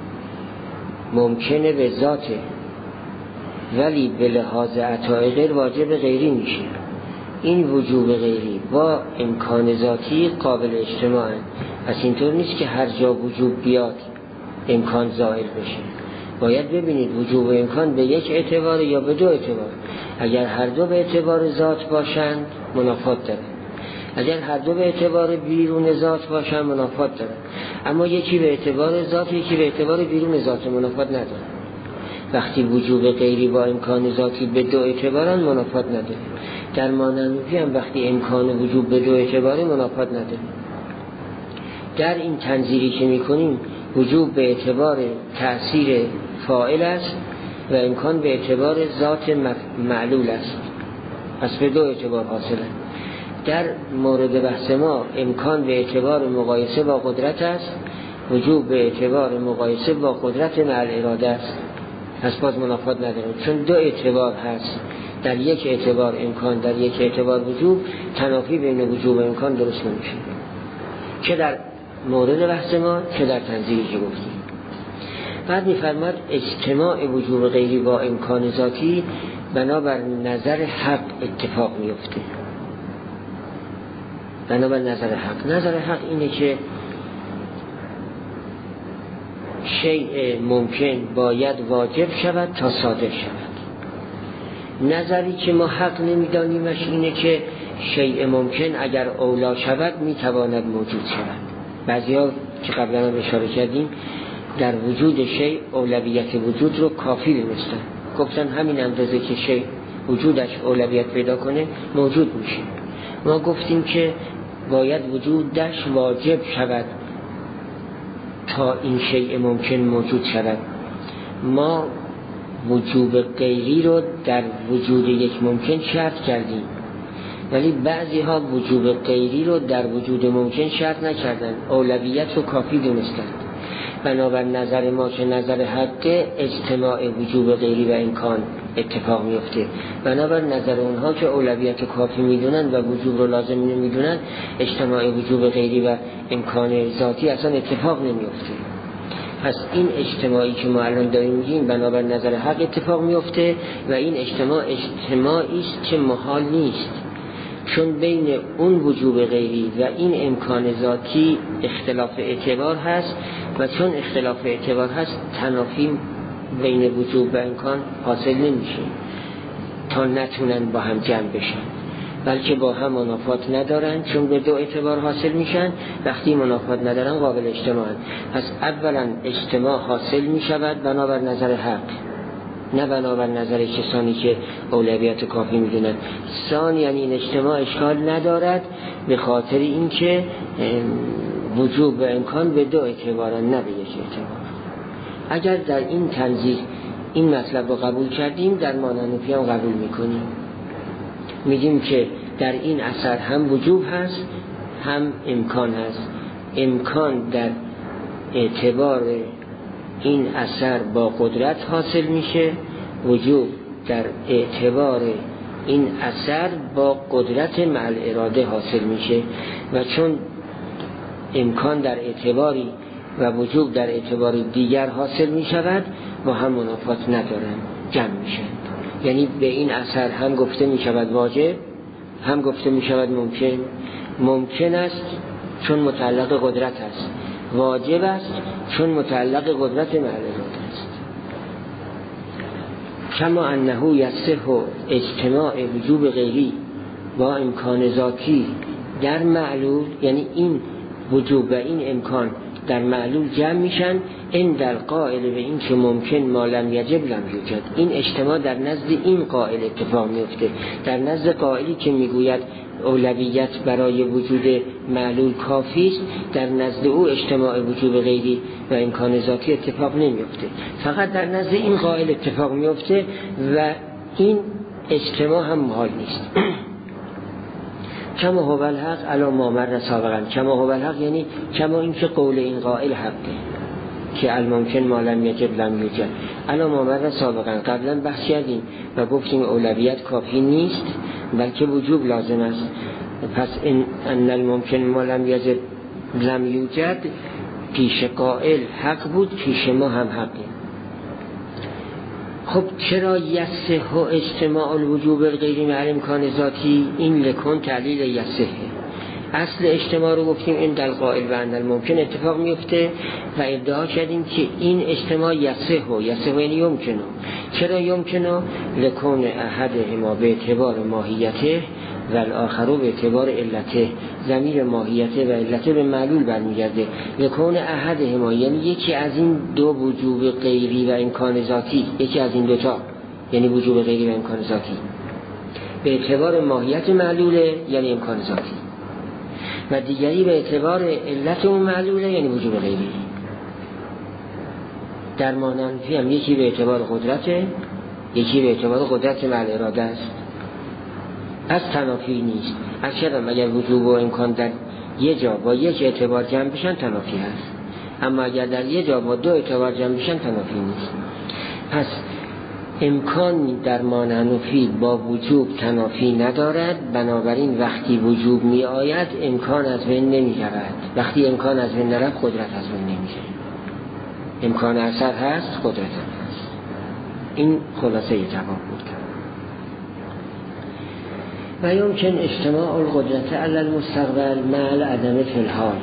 ممکنه به ذاته، ولی به لحاظ عطای غیر واجب غیری میشه. این وجوب غیری با امکان ذاتی قابل اجتماع هست. پس اینطور نیست که هر جا وجوب بیاد امکان زائل بشه. باید ببینید وجوب و امکان به یک اعتبار یا به دو اعتبار. اگر هر دو به اعتبار ذات باشند منافات داره، اگر هر دو به اعتبار بیرون ذات باشند منافات داره. اما یکی به اعتبار ذات، یکی به اعتبار بیرون ذات منافات نداره. وقتی وجوب غیری با امکان ذاتی به دو اعتبارن منافات نداره. در مانندی هم وقتی امکان وجوب به دو اعتباری منافات نداره. در این تنظیری که میکنیم وجوب به اعتبار تأثیر فاعل است و امکان به اعتبار ذات معلول است. پس به دو اعتبار حاصله. در مورد بحث ما امکان به اعتبار مقایسه با قدرت است، وجوب به اعتبار مقایسه با قدرت مع اراده است. پس باز منافات نداره، چون دو اعتبار هست. در یک اعتبار امکان، در یک اعتبار وجوب، تنافی بین وجوب و امکان درست نمیشه، چه در مورد بحث ما چه در تنظیری که گفتیم. بعد می‌فرماد اجتماع وجوب غیری با امکان ذاتی بنابر نظر حق اتفاق میفته. بنابر نظر حق، نظر حق اینه که شیء ممکن باید واجب شود تا صادر شود. نظری که ما حق نمیدانیمش اینه که شیء ممکن اگر اولا شود میتواند موجود شود. بعضی ها که قبلا هم اشاره کردیم در وجود شیء اولویت وجود رو کافی دونستن، گفتن همین اندازه که شیء وجودش اولویت پیدا کنه موجود میشه. ما گفتیم که باید وجودش واجب شود تا این شیء ممکن موجود شود. ما وجوب غیری رو در وجود یک ممکن شرط کردیم، ولی بعضی ها وجوب غیری رو در وجود ممکن شرط نکردن، اولویت رو کافی دونستن. بنابر نظر ما که نظر حق اجتماع وجوب غیری و امکان اتفاق میفته. بنابر نظر اونها که اولویت کافی میدونن و وجوب رو لازم نمیدونن، اجتماع وجوب غیری و امکان ذاتی اصلا اتفاق نمیفته. پس این اجتماعی که ما الان داریم میگیم بنابر نظر حق اتفاق میفته و این اجتماع اجتماعی است که محال نیست، چون بین اون وجوب غیری و این امکان ذاتی اختلاف اعتبار هست و چون اختلاف اعتبار هست تنافی بین وجوب و امکان حاصل نمیشه تا نتونن با هم جمع بشن، بلکه با هم منافات ندارن، چون به دو اعتبار حاصل میشن. وقتی منافات ندارن قابل اجتماعن. پس اولا اجتماع حاصل میشود بنابر نظر حق، نه بنابر نظر کسانی که اولویت کافی میدونن. ثانیاً این اجتماع اشکال ندارد به خاطر اینکه وجوب و امکان به دو اعتبارن نه به یک اعتبار. اگر در این تنظیر این مطلب رو قبول کردیم در مانانفی هم قبول میکنیم، میگیم که در این اثر هم وجوب هست هم امکان هست. امکان در اعتبار این اثر با قدرت حاصل میشه، وجوب در اعتبار این اثر با قدرت مع اراده حاصل میشه. و چون امکان در اعتباری و وجوب در اعتبار دیگر حاصل میشود با هم منافات ندارن، جمع میشن. یعنی به این اثر هم گفته میشود واجب، هم گفته میشود ممکن. ممکن است چون متعلق قدرت است، واجب است چون متعلق قدرت مع اراده است. کما انه یصح اجتماع وجوب غیری با امکان ذاتی در معلول، یعنی این وجوب و این امکان در معلول جمع میشن، این در قائل به این که ممکن ما لم یجب لم یوجد. این اجتماع در نزد این قائل اتفاق میفته. در نزد قائلی که میگوید اولویت برای وجود معلول کافی است، در نزد او اجتماع وجوب غیری و امکان ذاتی اتفاق نمیفته، فقط در نزد این قائل اتفاق میفته و این اجتماع هم محال نیست. کما هو الحق علی ما مر سابقا. کما هو الحق یعنی کما این که قول این قائل حقه که الممکن ما لم یجب لم یوجد. علی ما مر سابقا قبلا بحث کردیم و گفتیم اولویت کافی نیست بلکه وجوب لازم است. پس ان ان الممکن ما لم یجب لم یوجد پیش قائل حق بود، پیش ما هم حقه. خب چرا یصح اجتماع الوجوب غیر مع امکان ذاتی؟ این لکن تعلیل یصح. اصل اجتماع رو گفتیم این در قائل و ان الممکن اتفاق میفته و ادعا کردیم که این اجتماع یصح یصح یعنی یمکنه. چرا یمکنه؟ لکن احدهما به اعتبار ماهیته و الاخر به اعتبار علته. ضمیر ماهیته و علته به معلول برمیگرده. لکن احدهما یعنی یکی از این دو وجوب غیری و امکان ذاتی، یکی از این دوتا یعنی وجوب غیری و امکان ذاتی به اعتبار ماهیت معلوله یعنی امکان ذاتی، و دیگری به اعتبار علت اون معلوله یعنی وجوب غیری. در ماننفی هم یکی به اعتبار قدرته، یکی به اعتبار قدرت مع اراده است. از تنافی نیست. از کردم اگر وجوب و امکان در یه جا با یک اعتبار جمع بشن تنافی هست، اما اگر در یه جا با دو اعتبار جمع بشن تنافی نیست. پس امکان در ماننفی با وجوب تنافی ندارد، بنابراین وقتی وجوب می آید امکان از بین نمی رود. وقتی امکان از بین نرفت قدرت از بین نمی رود. امکان اثر هست، قدرت هم هست. این خلاصه جواب بود. و یمکن اجتماع القدرت علی المستقبل مع العدم فی الحال.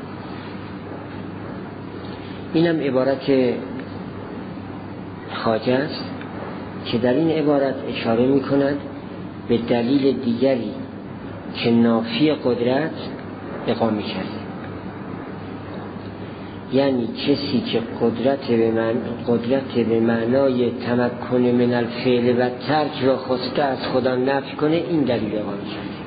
اینم عبارت خواجه است که در این عبارت اشاره می کند به دلیل دیگری که نافی قدرت اقامه کرده. یعنی کسی که قدرت به من قدرت به معنای تمکن من الفعل و ترک را خواسته از خدا نفی کنه، این دلیل اقامه کرده.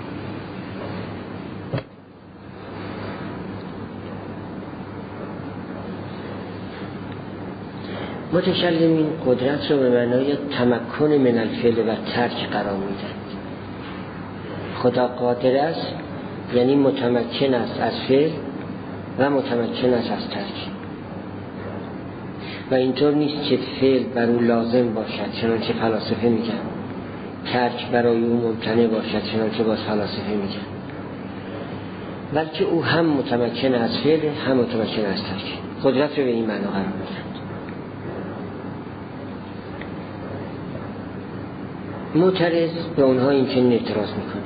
متکلمین قدرت را به معنای تمکن من الفعل و ترک قرار میدن. خدا قادر است یعنی متمکن است از فعل و متمکن است از ترک، و اینطور نیست که فعل بر او لازم باشد چنانچه فلاسفه میگن، ترک برای او ممتنع باشد چنانچه باز فلاسفه میگن، بلکه او هم متمکن از فعل هم متمکن از ترک. قدرت رو به این معنا قرار میدن. معترض به اونها این چنین اعتراض میکنه،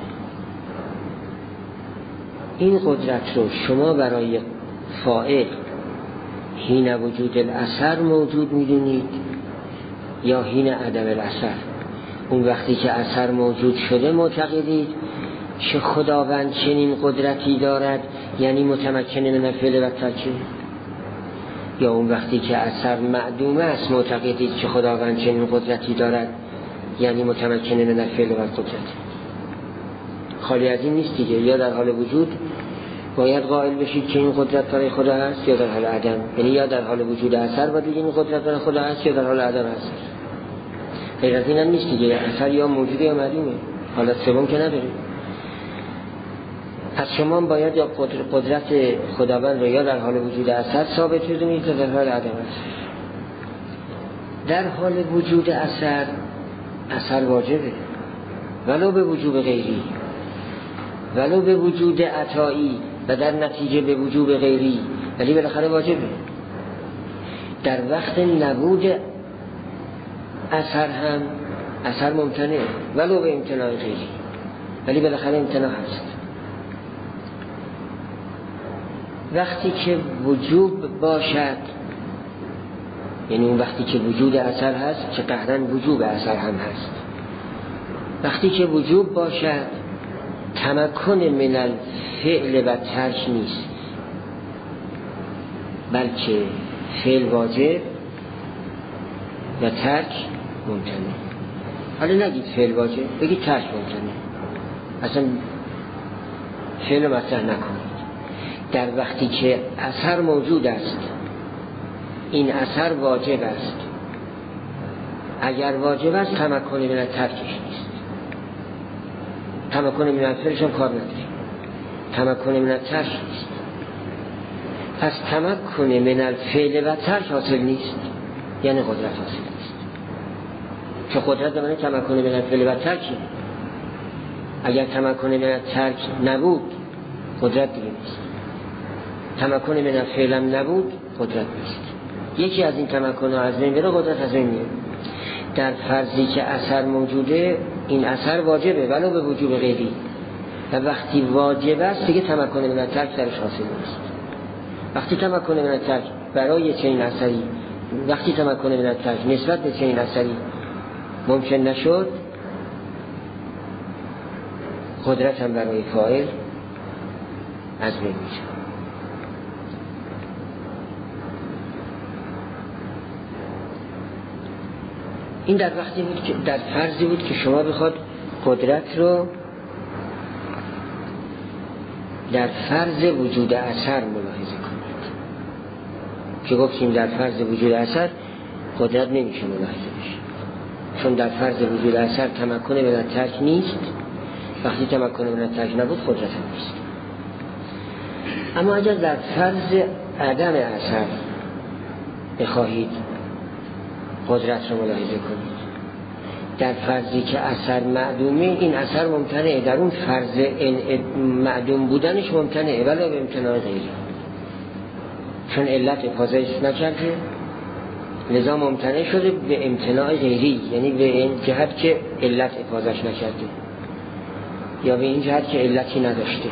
این قدرت رو شما برای فاعل حین وجود الاثر موجود میدونید یا حین عدم الاثر؟ اون وقتی که اثر موجود شده معتقدید که خداوند چنین قدرتی دارد یعنی متمکن من الفعل و ترک، یا اون وقتی که اثر معدوم است معتقدید که خداوند چنین قدرتی دارد یعنی متمکن من الفعل و قدرت؟ خالی از این نیست دیگه. یا در حال وجود باید قائل بشید که این قدرت برای خدا هست یا در حال عدم، یعنی یا در حال وجود اثر باید بگید این قدرت برای خدا هست یا در حال عدم هست. غیر از این هم نیست دیگه. اثر یا موجوده یا معدومه، حالت سوم که نداره. پس شما باید یا قدرت خداوند رو یا در حال وجود اثر ثابت بدونید یا در حال عدم هست. در حال وجود اثر اثر واجبه، ولو به وجوب غیری، ولو به وجود عطایی و در نتیجه به وجوب غیری، ولی بالاخره واجبه. در وقت نبود اثر هم اثر ممتنه، ولو به امتناع غیری، ولی بالاخره امتناع هست. وقتی که وجوب باشد، یعنی اون وقتی که وجود اثر هست که قهرن وجوب اثر هم هست، وقتی که وجوب باشد تمکن من الفعل و ترک نیست، بلکه فعل واجب و ترک ممتنع. حالا نگید فعل واجب، بگید ترک ممتنع، اصلا فعل مطرح نکنید. در وقتی که اثر موجود است، این اثر واجب است. اگر واجب است تمکن من ترکش نیست، تمکن من الفعلش هم کار نداری، تمکن من ترک نیست. پس تمکن من الفعل و ترک حاصل نیست، یعنی قدرت حاصل نیست. چه قدرت به معنی تمکن من الفعل و ترک. اگر تمکن من ترک نبود قدرت دیگه نیست، تمکن من الفعل هم نبود قدرت نیست. یکی از این تمکن ها از بین بره قدرت از بین میره. در فرضی که اثر موجوده، این اثر واجبه ولو به وجوب غیری، و وقتی واجب است دیگه تمکن من ترک درش حاصل نیست. وقتی تمکن من ترک برای چنین اثری، وقتی تمکن من ترک نسبت به چنین اثری ممکن نشد، قدرت هم برای فاعل از بین میشه. این در وقتی بود که در فرضی بود که شما بخواد قدرت رو در فرض وجود اثر ملاحظه کنید، که گفتیم در فرض وجود اثر قدرت نمیشه ملاحظه بشه، چون در فرض وجود اثر تمکن من ترک نیست. وقتی تمکن من ترک نبود قدرت هم نیست. اما اگر در فرض عدم اثر بخواهید قدرت رو ملاحظه کنید، در فرضی که اثر معدومه، این اثر ممتنعه، در اون فرض معدوم بودنش ممتنعه ولی به امتناع غیری، چون علت افاضهش نکرده لذا ممتنع شده به امتناع غیری، یعنی به این جهت که علت افاضهش نکرده یا به این جهت که علتی نداشته.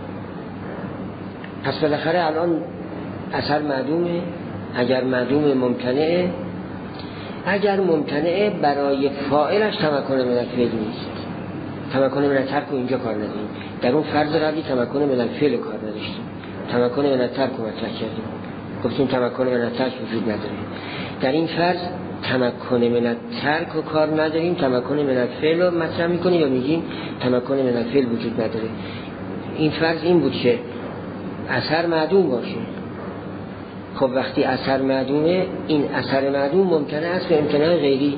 پس بالاخره الان اثر معدومه. اگر معدوم ممتنعه، اگر ممتنعه برای فاعلش تمکن من الفعل نیست، تمکن من الترک رو اینجا کار نداریم. در اون فرض قبلی تمکن من الفعل کار نداشتیم، تمکن من الترک رو مطرح کردیم، گفتیم تمکن من الترک وجود نداره. در این فرض تمکن من الترک رو کار نداریم، تمکن من الفعل رو مطرح میکنیم یا میگیم تمکن من الفعل وجود نداره. این فرض این بود که اثر معدوم باشه. خب وقتی اثر معدومه، این اثر معدوم ممتنع است به امتناع غیری.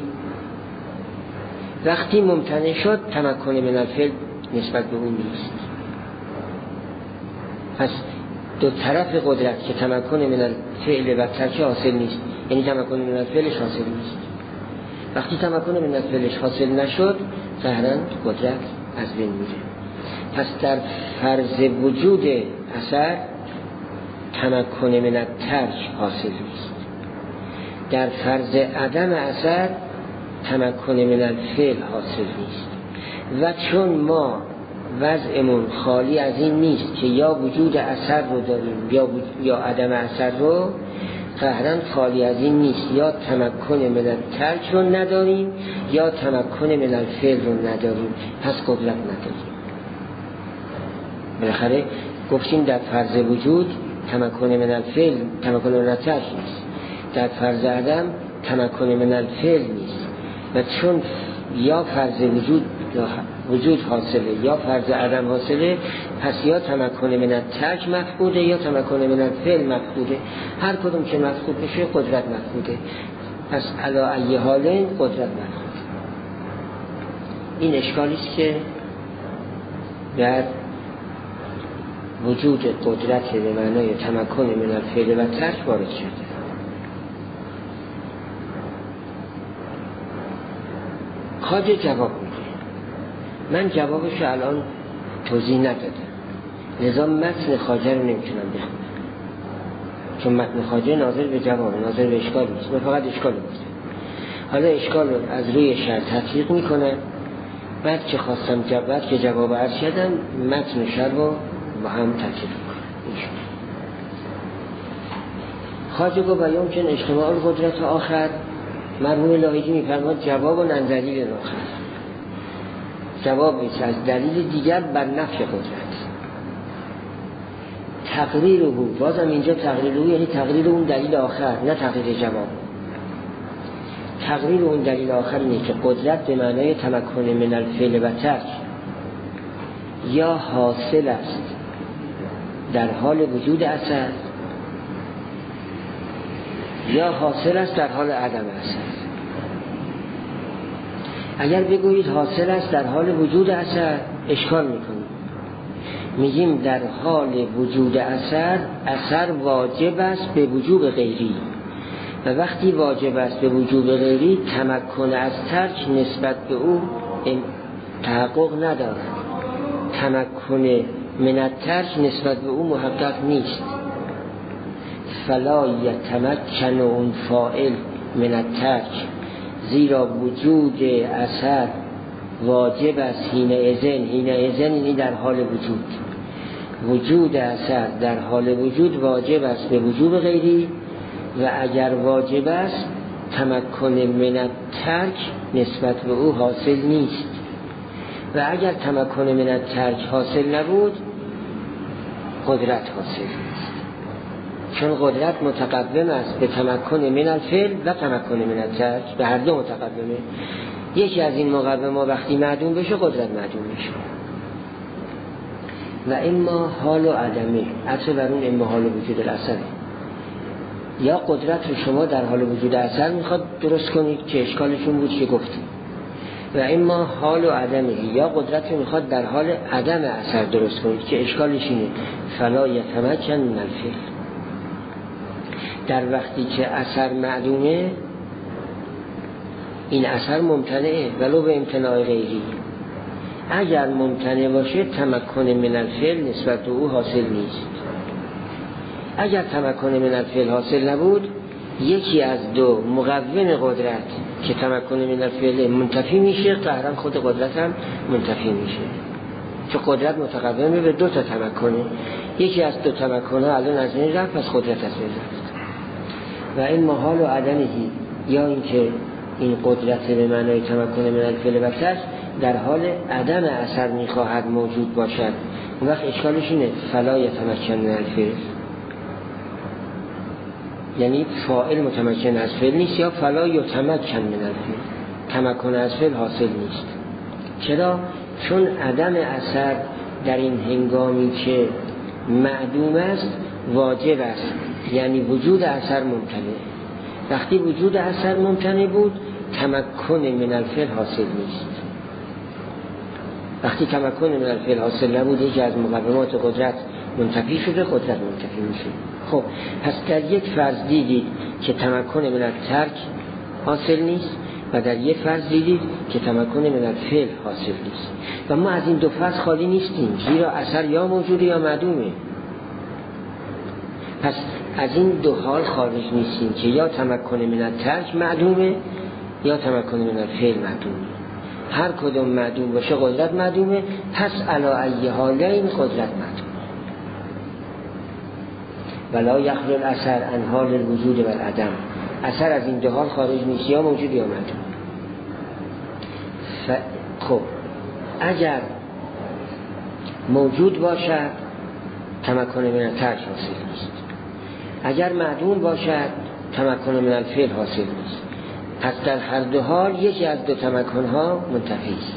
وقتی ممتنع شد تمکن من الفعل نسبت به اون نیست. پس دو طرف قدرت که تمکن من الفعل و ترک حاصل نیست، یعنی تمکن من الفعلش حاصل نیست. وقتی تمکن من الفعلش حاصل نشد ظاهراً قدرت از بین میره. پس در فرض وجود اثر تمکن من الترک حاصل نیست، در فرض عدم اثر تمکن من الفعل حاصل نیست. و چون ما وضعمون خالی از این نیست که یا وجود اثر رو داریم یا, یا عدم اثر رو، قهرن خالی از این نیست یا تمکن من الترک رو نداریم یا تمکن من الفعل رو نداریم، پس قدرت نداریم. بالاخره گفتیم در فرض وجود تمکن من الفعل تمکن من الترک نیست، در فرض عدم تمکن من الفعل نیست. و چون یا فرض وجود یا وجود حاصله یا فرض عدم حاصله، پس یا تمکن من الترک مفقوده یا تمکن من الفعل مفقوده. هر کدوم که مفقود بشه قدرت مفقوده. پس علی ای حالین قدرت مفقوده. این اشکالی است که در وجود قدرت به معنای تمکن من الفعل و ترک وارد شده. خواجه جواب میده. من جوابش الان توضیح ندادم، لذا متن خواجه رو نمیتونم بخونم، چون متن خواجه ناظر به جواب، ناظر به اشکال نیست. من فقط اشکال رو گفتم. حالا اشکال رو از روی شرط تطبیق میکنم. بعد که خواستم جواب که جواب عرض کردم، متن شرط رو با هم تطبیق میکنم. خواجه گفت و یمکن اجتماع القدرت آخر، مرحوم لاهیجی میفرماد جواب و ننظری آخر. جواب میشه از دلیل دیگر بر نفی قدرت. تقریر او، بازم اینجا تقریر او یعنی تقریر اون دلیل آخر، نه تقریر جواب. تقریر اون دلیل آخر اینه که قدرت به معنای تمکن من الفعل و ترک یا حاصل است در حال وجود اثر یا حاصل است در حال عدم اثر. اگر بگویید حاصل است در حال وجود اثر اشکال میکنیم، میگیم در حال وجود اثر اثر واجب است به وجوب غیری و وقتی واجب است به وجوب غیری تمکن از ترک نسبت به او تحقق ندارد. تمکن من الترک نسبت به او محقق نیست. فلا یتمکن اون فاعل من الترک، زیرا وجود اثر واجب است حین اذن. حین اذن یعنی در حال وجود. وجود اثر در حال وجود واجب است به وجوب غیری و اگر واجب است تمکن من الترک نسبت به او حاصل نیست و اگر تمکن من الترک حاصل نبود قدرت حاصل نیست، چون قدرت متقدم است به تمکن من الفعل و تمکن من الترک، به هر دو متقدمه. یکی از این مقدمه وقتی معدوم بشه قدرت معدوم میشه. و اما حال و عدمه، عطف بر اون اما حال وجود الاثره. یا قدرت رو شما در حال وجود اثر میخواد درست کنید که اشکالشون بود که گفتیم، و اما حال و عدمه، یا قدرت رو میخواد در حال عدم اثر درست کنید که اشکالش اینه فلا یتمکن من الفعل. در وقتی که اثر معدومه این اثر ممتنعه ولو به امتناع غیری. اگر ممتنع باشه تمکن من الفعل نسبت به او حاصل نیست. اگر تمکن من الفعل حاصل نبود یکی از دو مقوم قدرت که تمکن من الفعل منتفی میشه، قهرا خود قدرت هم منتفی میشه، چون قدرت متقومه به دو تا تمکنه. یکی از دو تمکنه الان از این رفت، پس قدرت از این رفت. و این محال و عدمهی، یا اینکه این قدرت به معنای تمکن من الفعل و ترک در حال عدم اثر میخواهد موجود باشد. اون وقت اشکالش اینه فلا یتمکن من الفعل، یعنی فاعل متمکن از فعل نیست، یا فلا یتمکن من الفعل، تمکن از فعل حاصل نیست. چرا؟ چون عدم اثر در این هنگامی که معدوم است واجب است، یعنی وجود اثر ممتنع. وقتی وجود اثر ممتنع بود تمکن من الفعل حاصل نیست. وقتی تمکن من الفعل حاصل نبود یکی از مقومات قدرت منتفی شده، قدرت منتفی میشه. خب پس در یک فرض دیدید که تمکن من الترک حاصل نیست و در یک فرض دیدید که تمکن من الفعل حاصل نیست و ما از این دو فرض خالی نیستیم، زیرا اثر یا موجوده یا معدومه. پس از این دو حال خارج نیستیم که یا تمکن من الترک معدومه یا تمکن من الفعل معدومه. هر کدوم معدوم باشه قدرت معدومه، پس علی ای حالین قدرت معدومه. ولا یخلو الاثر عن حال الوجود و العدم، اثر از این دو حال خارج نیست، یا موجود یا معدوم. ف... خب اگر موجود باشد تمکن من الترک حاصل نیست، اگر معدوم باشد تمکن من الفعل حاصل نیست. پس در هر دو حال یکی از دو تمکنها منتفی است،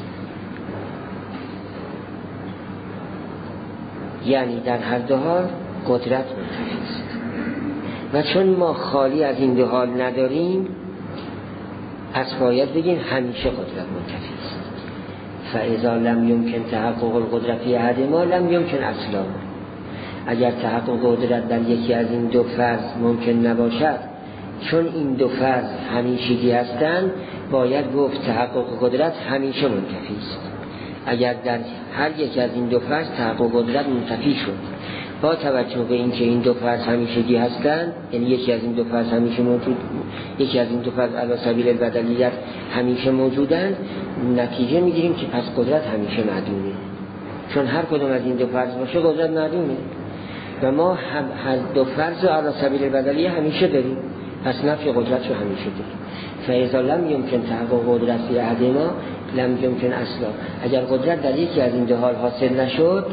یعنی در هر دو حال قدرت منتفی است. و چون ما خالی از این دو حال نداریم پس باید بگیم همیشه قدرت منتفی است. فاذا لم یمکن تحقق القدرت فی احدهما لم یمکن اصلا. اگر تحقق قدرت در یکی از این دو فرض ممکن نباشد، چون این دو فرض همیشگی هستند باید گفت تحقق قدرت همیشه منتفی است. اگر در هر یک از این دو فرض تحقق قدرت منتفی شد با توجه به اینکه این دو فرض همیشگی هستند، یعنی یکی از این دو فرض همیشه موجود، یکی از این دو فرض علی سبیل البدلیت همیشه موجودند، نتیجه میگیریم که پس قدرت همیشه معدومه. چون هر کدوم از این دو فرض باشه قدرت معدومه و ما هم هر دو فرض علی سبیل البدلیه همیشه داریم، پس نفی قدرت رو همیشه داریم. فاذا لم یمکن تحقق قدرت فی احدهما، لم یمکن اصلا. اگر قدرت در یکی از این دو حال حاصل نشد،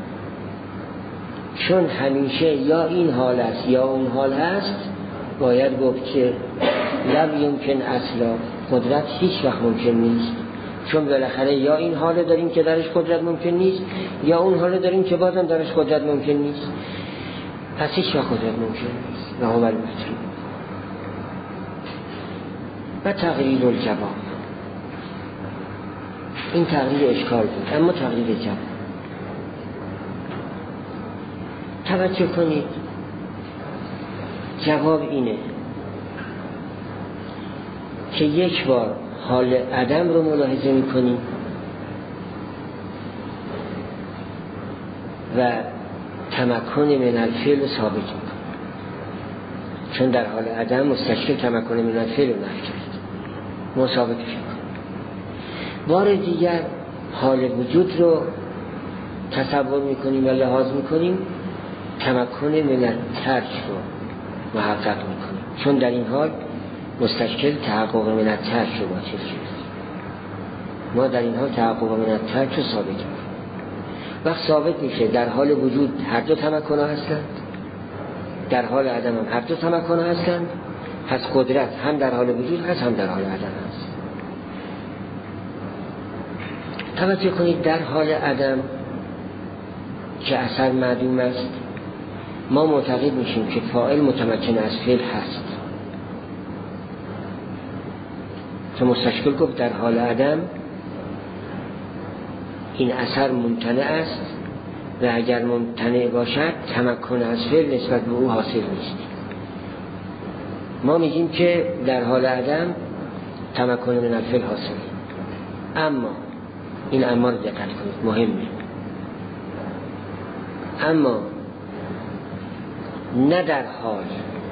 چون همیشه یا این حال است یا اون حال هست، باید گفت که لم یمکن اصلا، قدرت هیچ وقت ممکن نیست، چون بالاخره یا این حال داریم که درش قدرت ممکن نیست، یا اون حال داریم که بازم درش قدرت ممکن نیست. پس هیچ وقت قدرت ممکن نیست. و هم المطلوب. و تقریر الجواب، این تقریر اشکال بود، اما تقریر جواب توجه کنید. جواب اینه که یک بار حال عدم رو ملاحظه می‌کنیم و تمکن من الفعل رو ثابت می‌کنیم، چون در حال عدم مستشکل تمکن من الفعل رو نفی کرد، ما ثابتش می‌کنیم. بار دیگر حال وجود رو تصور می‌کنیم و لحاظ می‌کنیم، تمکن من الترک رو محقق می‌کنیم، چون در این حال مستشکل تحقق من الترک رو باطل شد. ما در این حال تحقق من الترک رو ثابت می‌کنیم. وقت ثابت میشه در حال وجود هر دو تمکن ها هستند، در حال عدم هم هر دو تمکن ها هستند، پس قدرت هم در حال وجود هست هم در حال عدم هست. توجه کنید، در حال عدم که اثر معدوم است، ما معتقد میشیم که فاعل متمکن از فعل هست، که مستشکل گفت در حال عدم این اثر ممتنع است و اگر ممتنع باشد تمکن از فعل نسبت به او حاصل نیست. ما میگیم که در حال عدم تمکن من الفعل حاصل، اما این اما رو دقت کنید، مهمه. اما نه در حال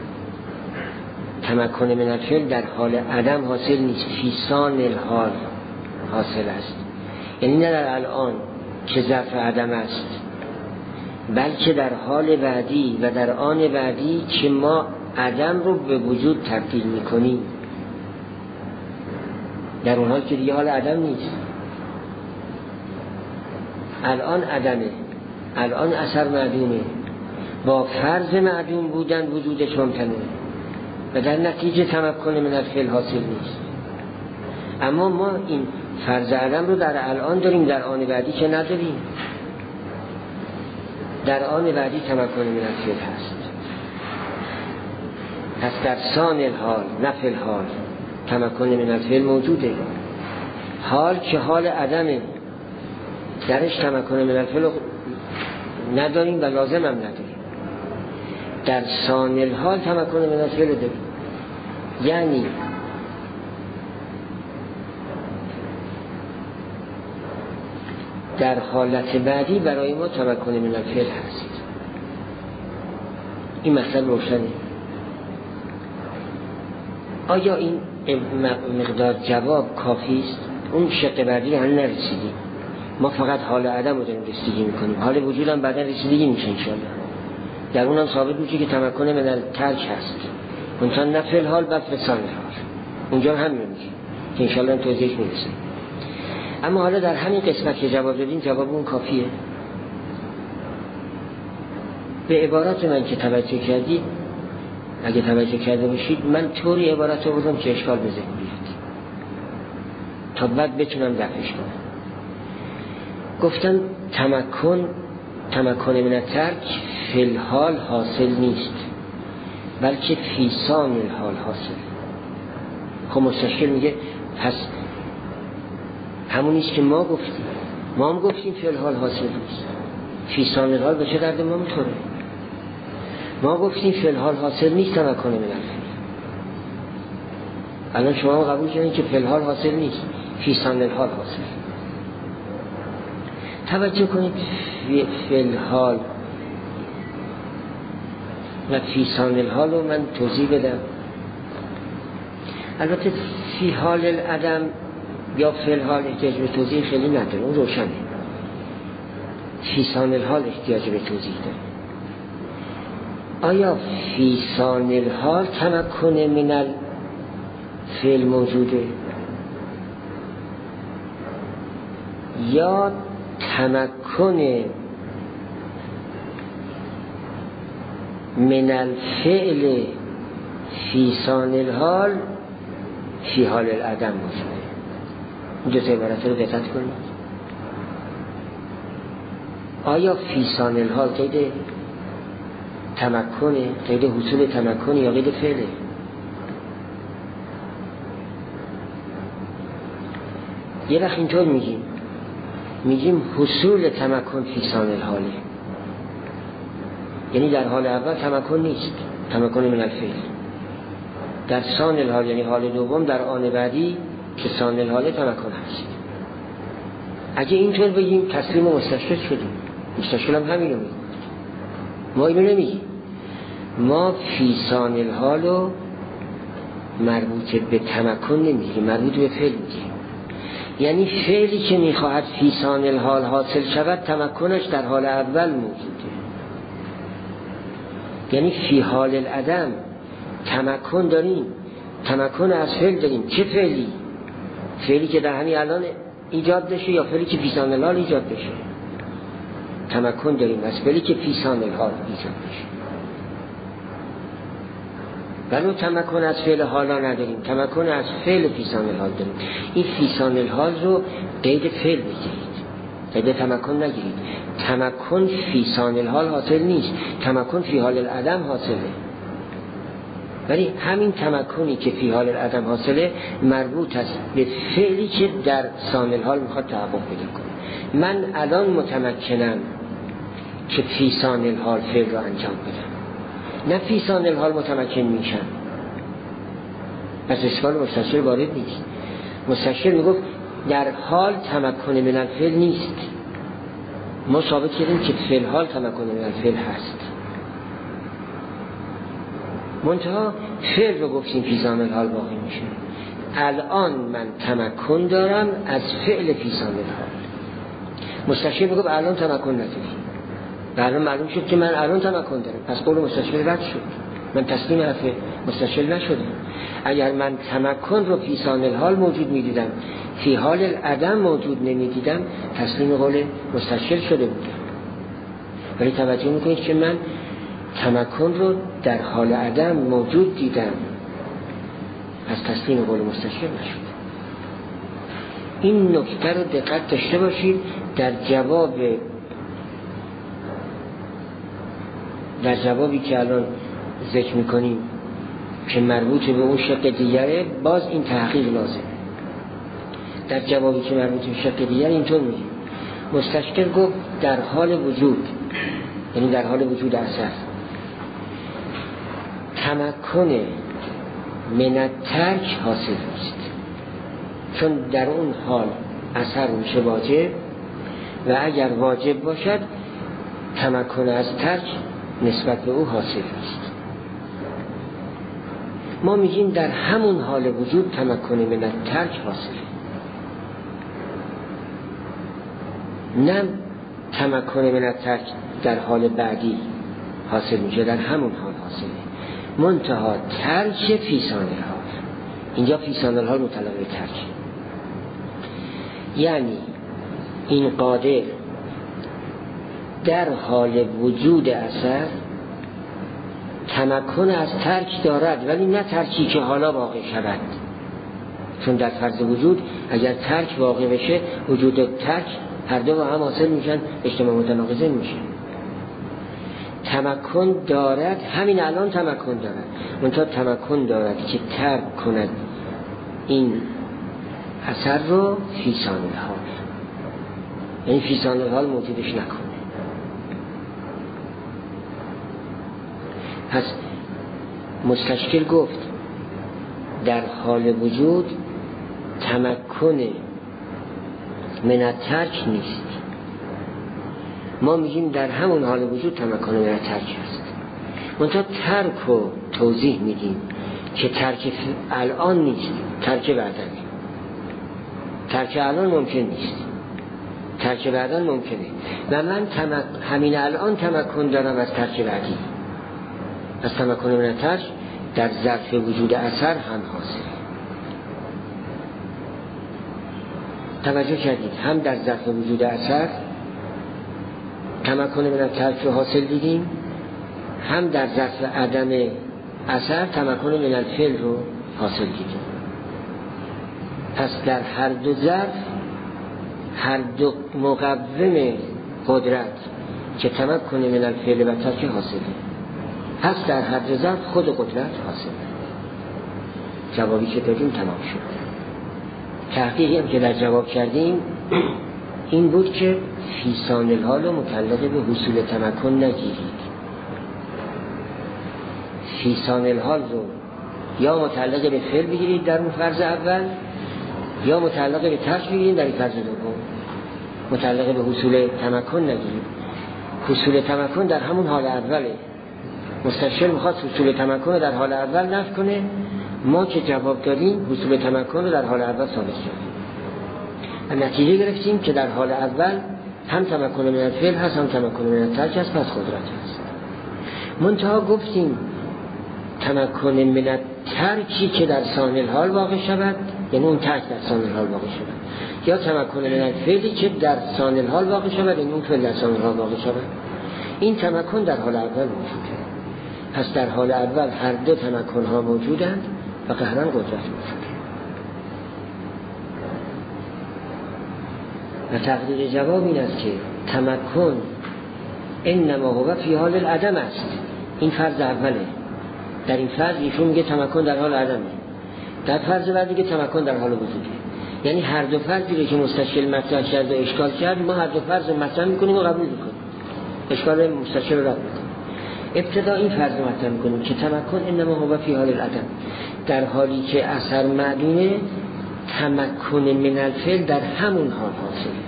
تمکن من الفعل در حال عدم حاصل نیست، فی ثان الحال حاصل است. یعنی نه در الان که ظرف عدم است، بلکه در حال بعدی و در آن بعدی که ما عدم رو به وجود تبدیل میکنیم، در اون حال که دیگه حال عدم نیست. الان عدمه، الان اثر معدومه، با فرض معدوم بودن وجودش ممتنه و در نتیجه تمکن من الفعل حاصل نیست. اما ما این فرض عدم رو در الان داریم، در آن بعدی که نداریم. در آن بعدی تمکن من الفعل هست. پس در ثان الحال نه فی الحال تمکن من الفعل موجوده. حال که حال عدمه، درش تمکن من الفعل نداریم و لازم هم نداریم. در ثان الحال تمکن من الفعل داریم، یعنی در حالت بعدی برای ما تمکن من الفعل هست. این مثلا روشنه. آیا این مقدار جواب کافی است؟ اون شق بعدی رو هنوز نرسیدیم، ما فقط حال عدم رو داریم رسیدگی میکنیم، حال وجود هم بعدا رسیدگی میشه انشاءالله. در اون هم ثابت میشه که تمکن من الترک هست، اونجا نه فی الحال بلکه ثان الحال، اونجا هم همین میشه که انشاءالله توضیحش میرسه. اما حالا در همین قسمت که جواب دادیم، جواب اون کافیه. به عبارت من که توجه کردید، اگه توجه کرده باشید، من طوری عبارت رو بودم که اشکال به ذهن بیاد تا بعد بتونم دفعش کنم. گفتم تمکن تمکن من الترک فی الحال حاصل نیست، بلکه فی ثان الحال حاصل. خب مستشکل میگه پس همونیست که ما گفتیم، ما هم گفتیم فی الحال حاصل نیست، فی ثان الحال به چه درد ما میخوره؟ ما گفتیم فی الحال حاصل نیست تمکن من الفعل، الان شما هم قبول کردین که فی الحال حاصل نیست، فی ثان الحال حاصل. توجه کنید، فی, فی الحال و فی ثان الحال رو من توضیح بدم. البته فی حال العدم یا فی الحال احتیاج به توضیح خیلی نداره، اون روشنه. فی ثان الحال احتیاج به توضیح داره. آیا فی ثان الحال تمکن من الفعل موجوده؟ یا تمکن من الفعل فی ثان الحال فی حال العدم باشه. این دو تا عبارت رو دقت کنید. آیا فی ثان الحال قید تمکنه، قید حصول تمکن یا قید فعله؟ یه وقت اینطور میگیم میگیم حصول تمکن فی ثان الحاله، یعنی در حال اول تمکن نیست، تمکن من الفعل. در ثان الحال یعنی حال دوم، در آن بعدی که ثان الحاله تمکن هست. اگه اینطور بگیم تسلیم و مستشکل شدیم. مستشکل هم همین رو میگیم، ما اینو نمیگیم. ما فی ثان الحال رو مربوط به تمکن نمیگیم، مربوط به فعل میگیم. یعنی فعلی که میخواهد فی ثان الحال حاصل شود تمکنش در حال اول موجوده. یعنی فی حال العدم تمکن داریم، تمکن از فعل داریم. چه فعلی؟ فعلی که در همین الان ایجاد بشه یا فعلی که فی ثان الحال ایجاد بشه؟ تمکن داریم از فعلی که فی ثان الحال ایجاد بشه. ولو تمکن از فعل حالا نداریم، تمکن از فعل فی ثان الحال داریم. این فی ثان الحال رو قید فعل بگیرید، قید تمکن نگیرید. تمکن فی ثان الحال حاصل نیست، تمکن فی حال العدم حاصله. ولی همین تمکنی که فی حال العدم حاصله مربوط است به فعلی که در ثان الحال میخواد تحقق پیدا کنه. من الان متمکنم که فی ثان الحال فعل رو انجام بدم، نه فی ثان الحال متمکن میشم. پس اشکال مستشیر وارد نیست. مستشیر میگفت در حال تمکن من الفعل نیست. ما ثابت کردیم که فعل حال تمکن من الفعل هست. منتها فعل رو گفتیم فی ثان الحال باقی میشه. الان من تمکن دارم از فعل فی ثان الحال. مستشیر میگفت الان تمکن نداری. الان معلوم شد که من الان تمکن دارم، پس قول مستشیر رد شد. من تسلیم حرف مستشیر نشدم. اگر من تمکن رو فی ثان الحال موجود میدیدم، فی حال العدم موجود نمیدیدم، تسلیم قول مستشیر شده بودم. ولی توجه میکنید که من تمکن رو در حال عدم موجود دیدم، از تسلیم قول مستشیر نشد. این نکته رو دقت داشته باشید. در جواب در جوابی که الان ذکر میکنیم که مربوط به اون شق دیگره، باز این تحقیق لازم. در جوابی که مربوط به شق دیگر اینطور میگه مستشکل گفت در حال وجود، یعنی در حال وجود اثر، تمکن من الترک حاصل است، چون در اون حال اثر میشه واجب و اگر واجب باشد تمکن از ترک نسبت به او حاصل است. ما میگیم در همون حال وجود تمکن من الترک حاصله، نه تمکن من الترک در حال بعدی حاصل میشه، در همون حال حاصله. منتها ترک فی ثان الحال، اینجا فی ثان الحال مطلق به ترک، یعنی این قادر در حال وجود اثر تمکن از ترک دارد، ولی نه ترکی که حالا واقع شود. چون در فرض وجود اگر ترک واقع بشه، وجود ترک هر دو با هم حاصل میشن، اجتماع متناقضه میشه. تمکن دارد، همین الان تمکن دارد، منتها تمکن دارد که ترک کند این اثر رو فی ثان الحال، یعنی فی ثان الحال موجودش نکنه. پس مستشکل گفت در حال وجود تمکن من الترک نیست. ما میگیم در همون حال وجود تمکن من الترک هست، منتها ترک رو توضیح میدیم که ترک الان نیست، ترک بعدنی. ترک الان ممکن نیست، ترک بعدن ممکنه. و من تمک... همین الان تمکن دارم از ترک بعدی، از تمکن من الترک در ظرف وجود اثر هم حاصل. توجه کردید هم در ظرف وجود اثر تمکن من الترک رو حاصل دیدیم، هم در ظرف عدم اثر تمکن من الفعل رو حاصل دیدیم. پس در هر دو ظرف هر دو مقوم قدرت که تمکن من الفعل و ترک حاصله، پس در هر دو ظرف خود قدرت حاصله. جوابی که دادیم تمام شد. تحقیقی هم که در جواب کردیم این بود که فیسان الحال رو متعلق به حصول تمکن نگیرید. فیسان الحال رو یا متعلق به فعل بگیرید در اون فرض اول، یا متعلق به ترک بگیرید در این فرض دوم. متعلق به حصول تمکن نگیرید. حصول تمکن در همون حال اوله. مستشار میخواد حصول تمکن رو در حال اول نفی کنه، ما که جواب دادیم حصول تمکن رو در حال اول ثابت کردیم. نتیجه گرفتیم که در حال اول هم تمکن من الفعل هست هم تمکن من الترک هست، پس قدرت هست. منتها گفتیم تمکن من الترکی که در ثانی الحال واقع شود، یعنی اون ترک در ثانی الحال واقع شود، یا تمکن من الفعلی که در ثانی الحال واقع شود، یعنی اون فعل در ثانی الحال واقع شود. این تمکن در حال اول موجوده. پس در حال اول هر دو تمکن ها موجودند و قهرن قدرت موجود. و تقدیر جواب این است که تمکن انما هو فی حال العدم است. این فرض اوله. در این فرض ایشون میگه تمکن در حال عدمه، در فرض بعد میگه تمکن در حال وجوده. یعنی هر دو فرضی که مستشکل مطرح کرد و اشکال کرد، ما هر دو فرض رو مطرح میکنیم و قبول میکنیم، اشکال مستشکل رو رد میکنیم. ابتدا این فرض رو مطرح میکنیم که تمکن انما هو فی حال العدم، در حالی که اثر معدومه تمکن من الفعل در همون حال حاصله.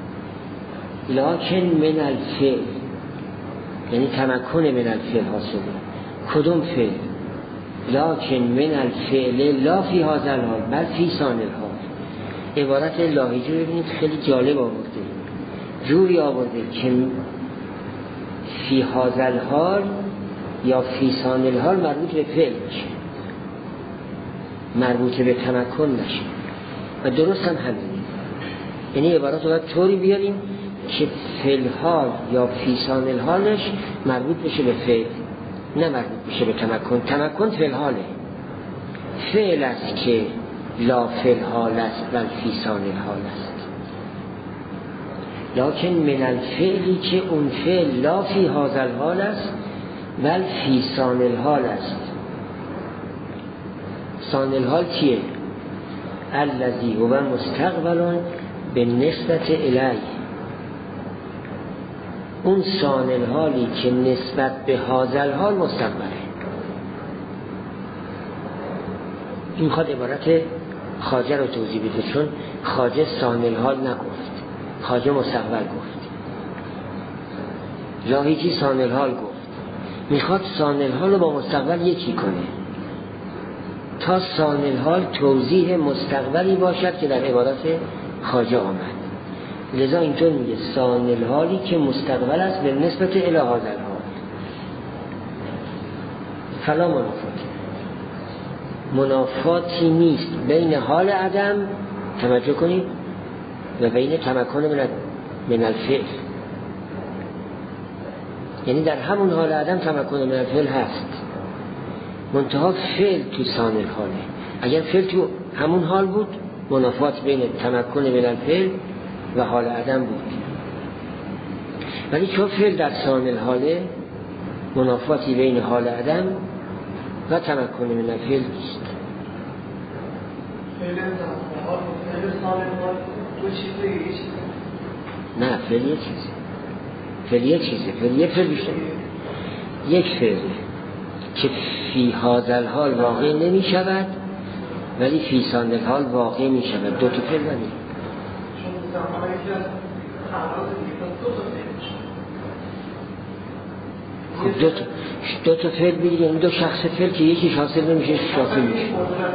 لکن من الفعل یعنی تمکن من الفعل حاصله. کدوم فعل؟ لکن من الفعل لا فی هذا الحال بل فی ثانی الحال. عبارت لاهیجی رو ببینید خیلی جالب آورده، جوری آورده که فی هذا الحال یا فی ثانی الحال مربوط به فعل میشه، مربوط به تمکن نشه. و درست هم همینه. یعنی عبارت رو باید طوری بیاریم که فی الحال یا فی ثانی الحالش مربوط بشه به فعل، نه مربوط بشه به تمکن. تمکن فی الحاله، فعل است که لا فی الحال است بل فی ثانی الحال است. لکن من الفعلی که اون فعل لا فی هذا الحال است بل فی ثانی الحال است. ثانی الحال کیه؟ الذی هو مستقبل به نسبت الیه. اون ثانی الحالی که نسبت به هذا الحال مستقبله. این خواد عبارت خواجه رو توضیح بده، چون خواجه ثانی الحال نگفت، خواجه مستقبل گفت، لاهیجی ثانی الحال گفت. میخواد ثانی الحال رو با مستقبل یکی کنه تا ثانی الحال توضیح مستقبلی باشد که در عبارت خواجه آمد. لذا اینطور میگه ثانی الحالی که مستقبل است به نسبت الی هذا الحال. فلا منافات، منافاتی نیست بین حال عدم، توجه کنید، و بین تمکن من من الفعل. یعنی در همون حال عدم تمکن من الفعل هست، منتها فعل تو ثانی الحاله. اگر فعل تو همون حال بود منافات بین تمکن من الفعل و حال عدم بود، ولی چون فعل در ثانی الحاله منافاتی بین حال عدم و تمکن من الفعل نیست. نه فعل یک چیزه، فعل یک چیزه، فعل یک فعل بیشتر، یک فعل که فی هذا الحال واقع نمی شود ولی فی ثانی الحال واقع می شود. دو تا فعل نمی خب دو تا دو تا فعل بگیریم، یعنی دو شخص فعل که یکیش حاصل نمیشه یکیش حاصل میشه.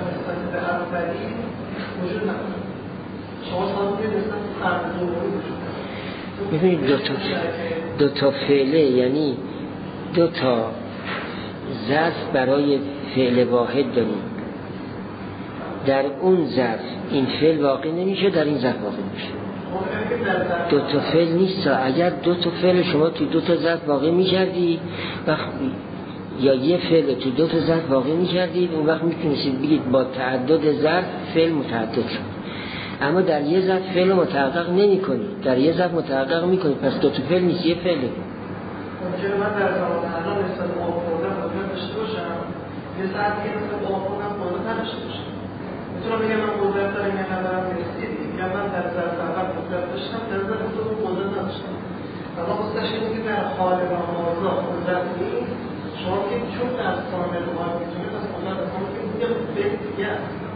ببینید دو تا دو تا فعله، یعنی دو تا ظرف برای فعل واحد داریم، در اون ظرف این فعل واقع نمیشه، در این ظرف واقع میشه. دو تا فعل نیست. اگر دو تا فعل شما تو دو تا ظرف واقع میکردی وقت یا یه فعل تو دو تا ظرف واقع میکردید، اون وقت میتونستید بگید با تعدد ظرف فعل متعدد شد. اما در یه ظرف فعل متحقق نمی کنید، در یه ظرف متحقق میکنید، پس دو تا فعل نیست، یه فعله. ممکنه من در زمان الان مثل آب خوردن قدرت داشته باشم، یه ساعتی که مثل آب خوردن قدرت نداشته باشم. میتونم بگم من قدرت دارم یا ندارم نیستید، یا من در ظرف اول قدرت داشتم، در ظرف دوم قدرت نداشتم. اما خودش اینه که در حال نامازا قدرت نیست، شما که چون در سامل باید میتونید از قدرت اصلا که بگم به دیگه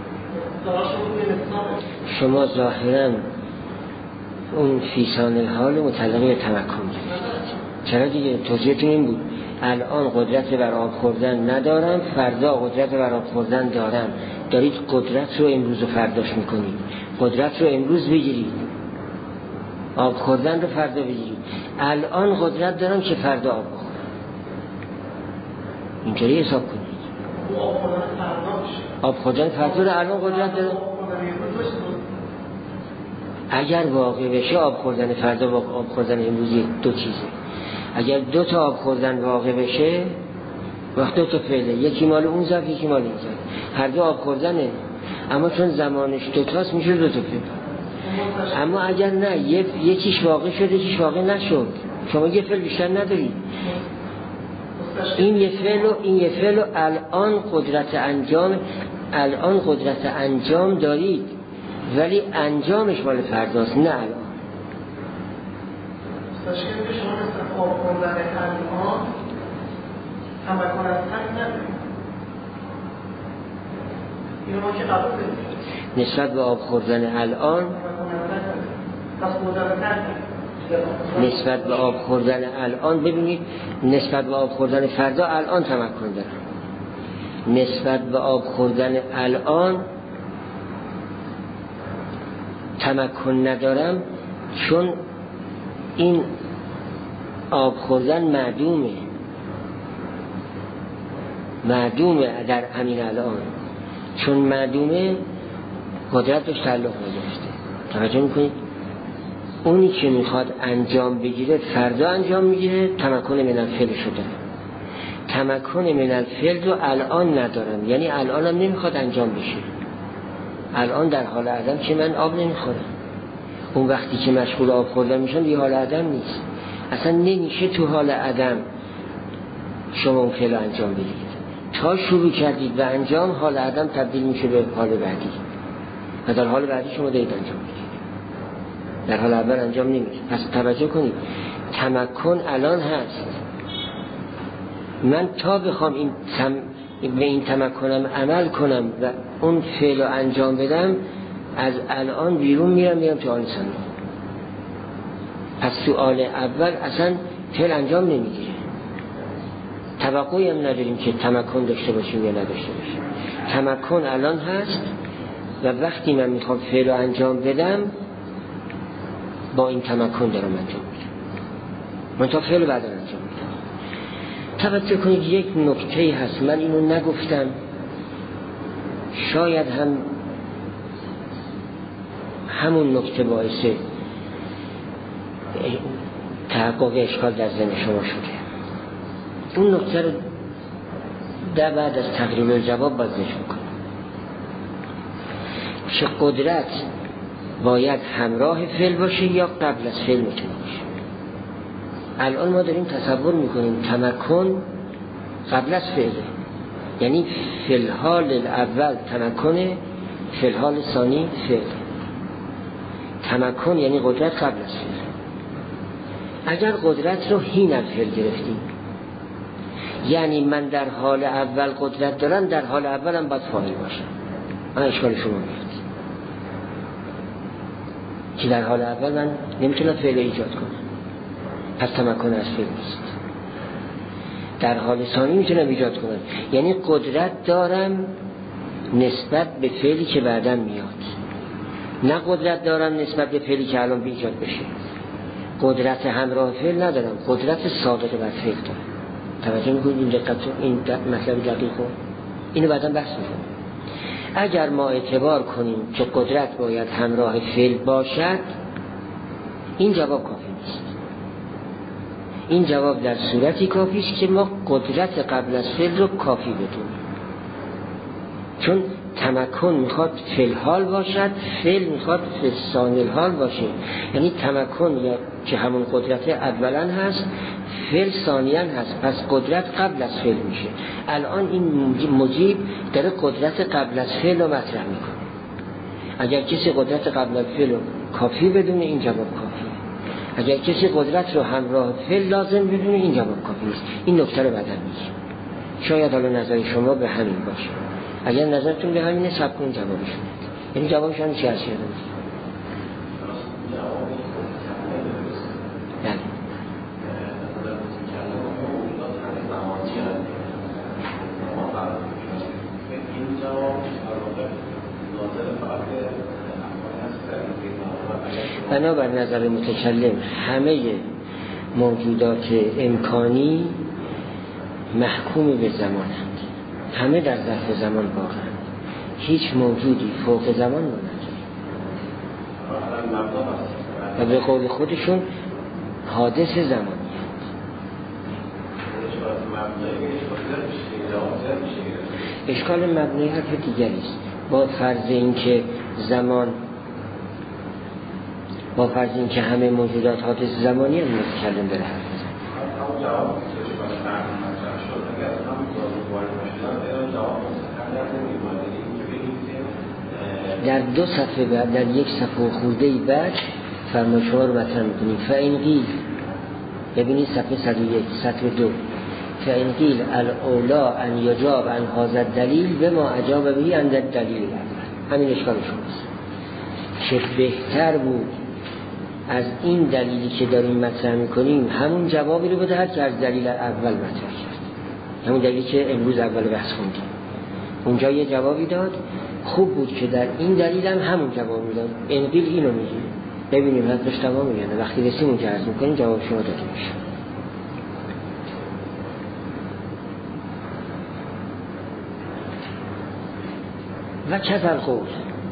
شما ظاهراً اون فیسان الحال متعلق به تمکن دارید. چرا دیگه؟ توضیحتون این بود الان قدرت بر آب خوردن ندارم، فردا قدرت بر آب خوردن دارم. دارید قدرت رو امروز و فرداش میکنید. قدرت رو امروز بگیرید، آب خوردن رو فردا بگیرید. الان قدرت دارم که فردا آب بخورم. اینطوری حساب کنید. آب خوردن فردا باشه. آب خوردن فردا رو الان قدرت دارم. اگر واقع بشه آب خوردن فردا با آب خوردن امروزی دو چیزه. اگر دو تا آب خوردن واقع بشه وقت دو تا فعله، یکی مال اون ظرف یکی مال این ظرف، هر دو آب خوردنه، اما چون زمانش دو تاست میشه دو تا فعل. اما اگر نه یکیش واقع شد یکیش واقع نشد، شما یه فعل بیشتر ندارید. این یه فعل و این یه فعل و الان قدرت انجام الان قدرت انجام دارید، ولی انجامش مال فرداست، نه الان. تشکیل که شما مثل آب خوردن الان تمکن از تک ندارید. اینو ما که قبول دارید نسبت به آب خوردن الان نسبت به آب خوردن الان ببینید، نسبت به آب خوردن فردا الان تمکن دارم، نسبت به آب خوردن الان تمکن ندارم، چون این آب خوردن معدومه معدومه در همین الان. چون معدومه قدرتش تعلق نداشته. توجه میکنید؟ اونی که میخواد انجام بگیره فردا انجام میگیره، تمکن من الفعل شده. تمکن من الفعل رو الان ندارم، یعنی الانم نمیخواد انجام بشه. الان در حال عدم که من آب نمیخورم، اون وقتی که مشغول آب خوردن میشم دیگه حال عدم نیست. اصلا نمیشه تو حال عدم شما اون فعل انجام بدید. تا شروع کردید به انجام حال عدم تبدیل میشه به حال بعدی و در حال بعدی شما دارید انجام بدید، در حال اول انجام نمیدید. پس توجه کنید، تمکن الان هست. من تا بخوام این تم... به این تمکنم عمل کنم و اون فعل رو انجام بدم، از الان بیرون میرم میرم تو آن ثانی. پس سؤال اول اصلا فعل انجام نمیگیره. توقعی هم نداریم که تمکن داشته باشیم یا نداشته باشیم. تمکن الان هست و وقتی من میخوام فعل رو انجام بدم با این تمکن دارم انجام میدم، من تا فعل بعد انجام میدم. توجه کنید یک نکته هست، من اینو نگفتم، شاید هم همون نکته باعث تحقق اشکال در ذهن شما شده. اون نکته رو در بعد از تقریب الجواب بازش میکنم که قدرت باید همراه فعل باشه یا قبل از فعل میتونه باشه. الان ما داریم تصور میکنیم تمکن قبل از فعله، یعنی فی الحال الاول تمکنه، فی الحال ثانی فعل. تمکن یعنی قدرت قبل از فعل. اگر قدرت رو حین الفعل گرفتیم، یعنی من در حال اول قدرت دارم، در حال اولم باید فاعل باشم. من اشکال شما میاد که در حال اول من نمیتونم فعل ایجاد کنم، پس تمکن از فعل نیست. در حال ثانی میتونم ایجاد کنم، یعنی قدرت دارم نسبت به فعلی که بعداً میاد، نه قدرت دارم نسبت به فعلی که الان ایجاد بشه. قدرت همراه فعل ندارم، قدرت صادق بر فعل دارم. توجه میکنید این دقت این مطلب دقیق رو اینو بعداً بحث میکنم. اگر ما اعتبار کنیم که قدرت باید همراه فعل باشد، این جواب کافی نیست. این جواب در صورتی کافی است که ما قدرت قبل از فعل رو کافی بدونیم، چون تمکن میخواد فعل حال باشد، فعل میخواد ثانی حال باشه. یعنی تمکن یا که همون قدرت اولا هست، فعل ثانیا هست، پس قدرت قبل از فعل میشه. الان این مجیب داره قدرت قبل از فعل رو مطرح میکنه. اگر کسی قدرت قبل از فعل رو کافی بدونه، این جواب کافیه. اگر کسی قدرت رو همراه فعل لازم بدونه، این جواب کافی نیست. این نکته رو بعداً میگیم. شاید حالا نظر شما به همین باشه. اگر نظرتون به همینه، سب کن جوابشون. یعنی جوابشون چی هست؟ بله. بنابر نظر متکلم همه موجودات امکانی محکوم به زمانند، همه در ظرف زمان واقعند، هیچ موجودی فوق زمان نداره. و به قول خودشون حادث زمانی. اشکال مبنی حرف دیگری است. با فرض این که زمان با فرض این که همه موجودات حادث زمانی هم متکلم داره حرف بزن. در دو صفحه بعد، در یک صفحه خورده بعد فرمایش ها رو مطرح می‌کنیم. فإن قیل، ببینید صفحه صد و یک، سطر دو. فإن قیل الاولا ان یجاب عن هذا الدلیل بما اجاب به عند الدلیل الاول. همین اشکال شماست. چه بهتر بود از این دلیلی که داریم مطرح می‌کنیم همون جوابی رو بده هر که از دلیل اول مطرح کرد. همون دلیلی که امروز اول بحث خوندیم. اونجا یه جوابی داد، خوب بود که در این دلیل هم همون جواب میداد. انقیل اینو میگه. ببینیم حدش تمام میگه. وقتی رسیم اونجا عرض میکنیم جواب شما داده میشه. و کذل قول.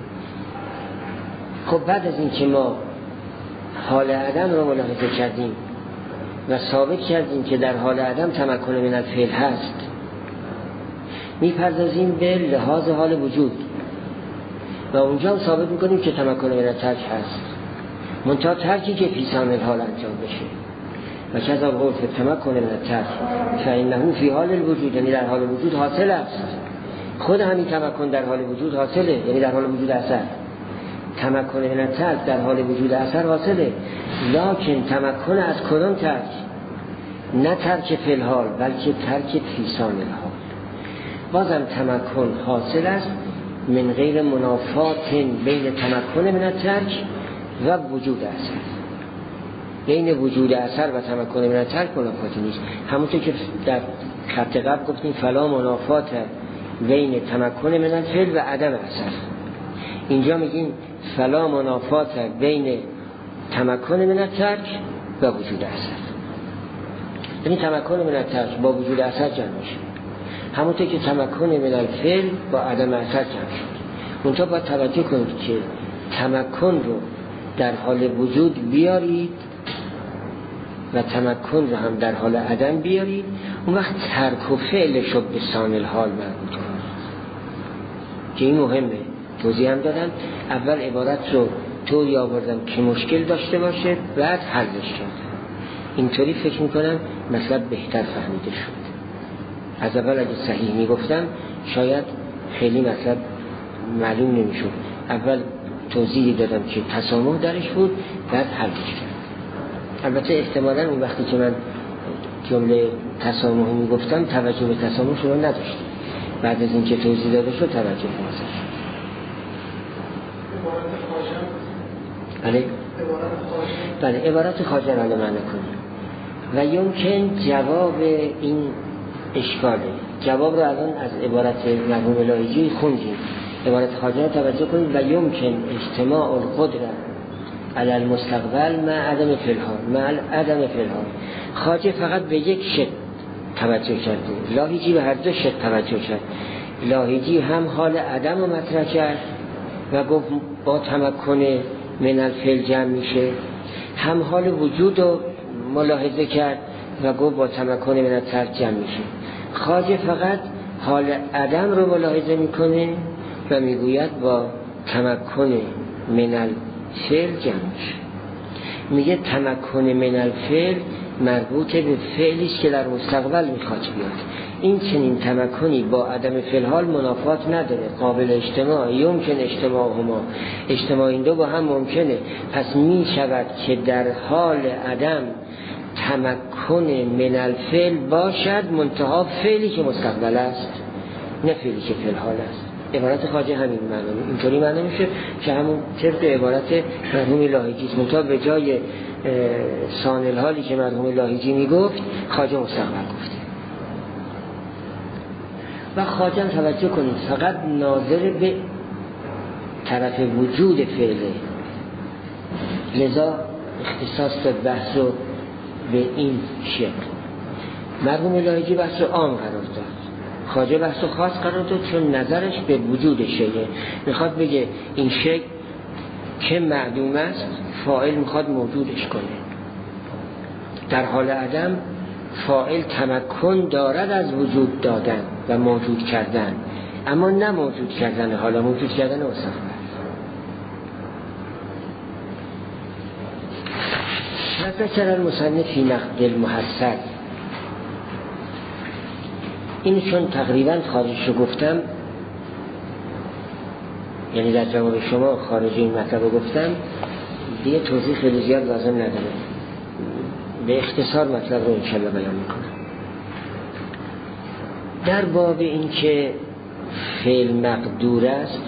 خب بعد از این که ما حال عدم رو ملاحظه کردیم و ثابت کردیم که در حال عدم تمکن من الفعل هست، میپردازیم به لحاظ حال وجود و اونجا هم ثابت میکنیم که تمکن من الترک هست، منتها ترکی که فی ثانی الحال انجام بشه. و کذا قول تمکن من الترک فانه فی حال الوجود، یعنی در حال وجود حاصل است. خود همین تمکن در حال وجود حاصله، یعنی در حال وجود اثر. تمکن من الترک در حال وجود اثر حاصله، لکن تمکن از کدام ترک؟ نه ترک فی الحال بلکه ترک فی ثانی الحال. بازم تمکن حاصل است من غیر منافات بین تمکن من الترک و وجود اثر. بین وجود اثر و تمکن من الترک منافاتی نیست. همونطور که در خط قبل گفتیم فلا منافات بین تمکن من الفعل و عدم اثر. اینجا میگیم فلا منافات بین تمکن من الترک و وجود اثر. یعنی تمکن من الترک با وجود اثر جمع میشه، همونطور که تمکن من الفعل با عدم اثر جمع شد. اونجا باید توجه کنید که تمکن رو در حال وجود بیارید و تمکن رو هم در حال عدم بیارید، اون وقت ترک و فعل شد به ثانی الحال مربوط کنید که این مهمه. توضیح هم دادم. اول عبارت رو طوری آوردم که مشکل داشته باشه، بعد حلش کردم. اینطوری فکر میکنم مطلب بهتر فهمیده شد. از اول اگه صحیح میگفتم شاید خیلی مطلب معلوم نمیشد. اول توضیحی دادم که تسامح درش بود، بعد حلش کردم. البته احتمالاً اون وقتی که من جمله تسامح میگفتم توجه به تسامح شما نداشتم. بعد از اینکه توضیح داده شد توجه می‌کنم. بله بله عبارت خارجه رو معنی کنیم و یمکن جواب این اشکاله. جواب رو الان از عبارت مرحوم لایجی خوندیم. عبارت خارجه رو توجه کنید. و یمکن اجتماع القدره علی المستقبل مع عدم فعلها مع عدم فعلها. خارجه فقط به یک شق توجه کرده، لاهیجی به هر دو شق توجه کرد. لاهیجی هم حال عدم رو مطرح کرد و گفت با تمکن من الفعل جمع میشه، هم حال وجود رو ملاحظه کرد و گفت با تمکن من الترک جمع میشه. خواجه فقط حال عدم رو ملاحظه میکنه و میگوید با تمکن من الفعل جمع میشه. میگه تمکن من الفعل مربوط به فعلی است که در مستقبل میخواد بیاد. این چنین تمکنی با عدم فعل حال منافات نداره، قابل اجتماع، یمکن اجتماع هما، اجتماع این دو با هم ممکنه. پس می شود که در حال عدم تمکن من الفعل باشد، منتها فعلی که مستقبل است نه فعلی که فعل حال است. عبارت خواجه همین معنی، اینطوری معنی میشه که همون طبق عبارت مرحوم لاهیجی است، منتها به جای ثانی الحالی که مرحوم لاهیجی میگفت خواجه مستقبل گفته. و خواجه توجه کنید فقط ناظر به طرف وجود فعله، لذا اختصاص داد بحث رو به این شکل. مرحوم لاهیجی بحث رو عام قرار داد، خواجه بحث رو خاص قرار داد چون نظرش به وجود شیء. میخواد بگه این شیء که معدوم است فاعل میخواد موجودش کنه. در حال عدم فاعل تمکن دارد از وجود دادن و موجود کردن، اما نه موجود کردن حالا، موجود کردن مستقبل. ذکر المصنف فی نقد المحصل، این چون تقریبا خارجش رو گفتم، یعنی در جواب شما خارج این مطلب رو گفتم، دیگه توضیح خیلی زیاد لازم نداره، به اختصار مطلب رو انشالله بیان میکنم. در باب این که فعل مقدور است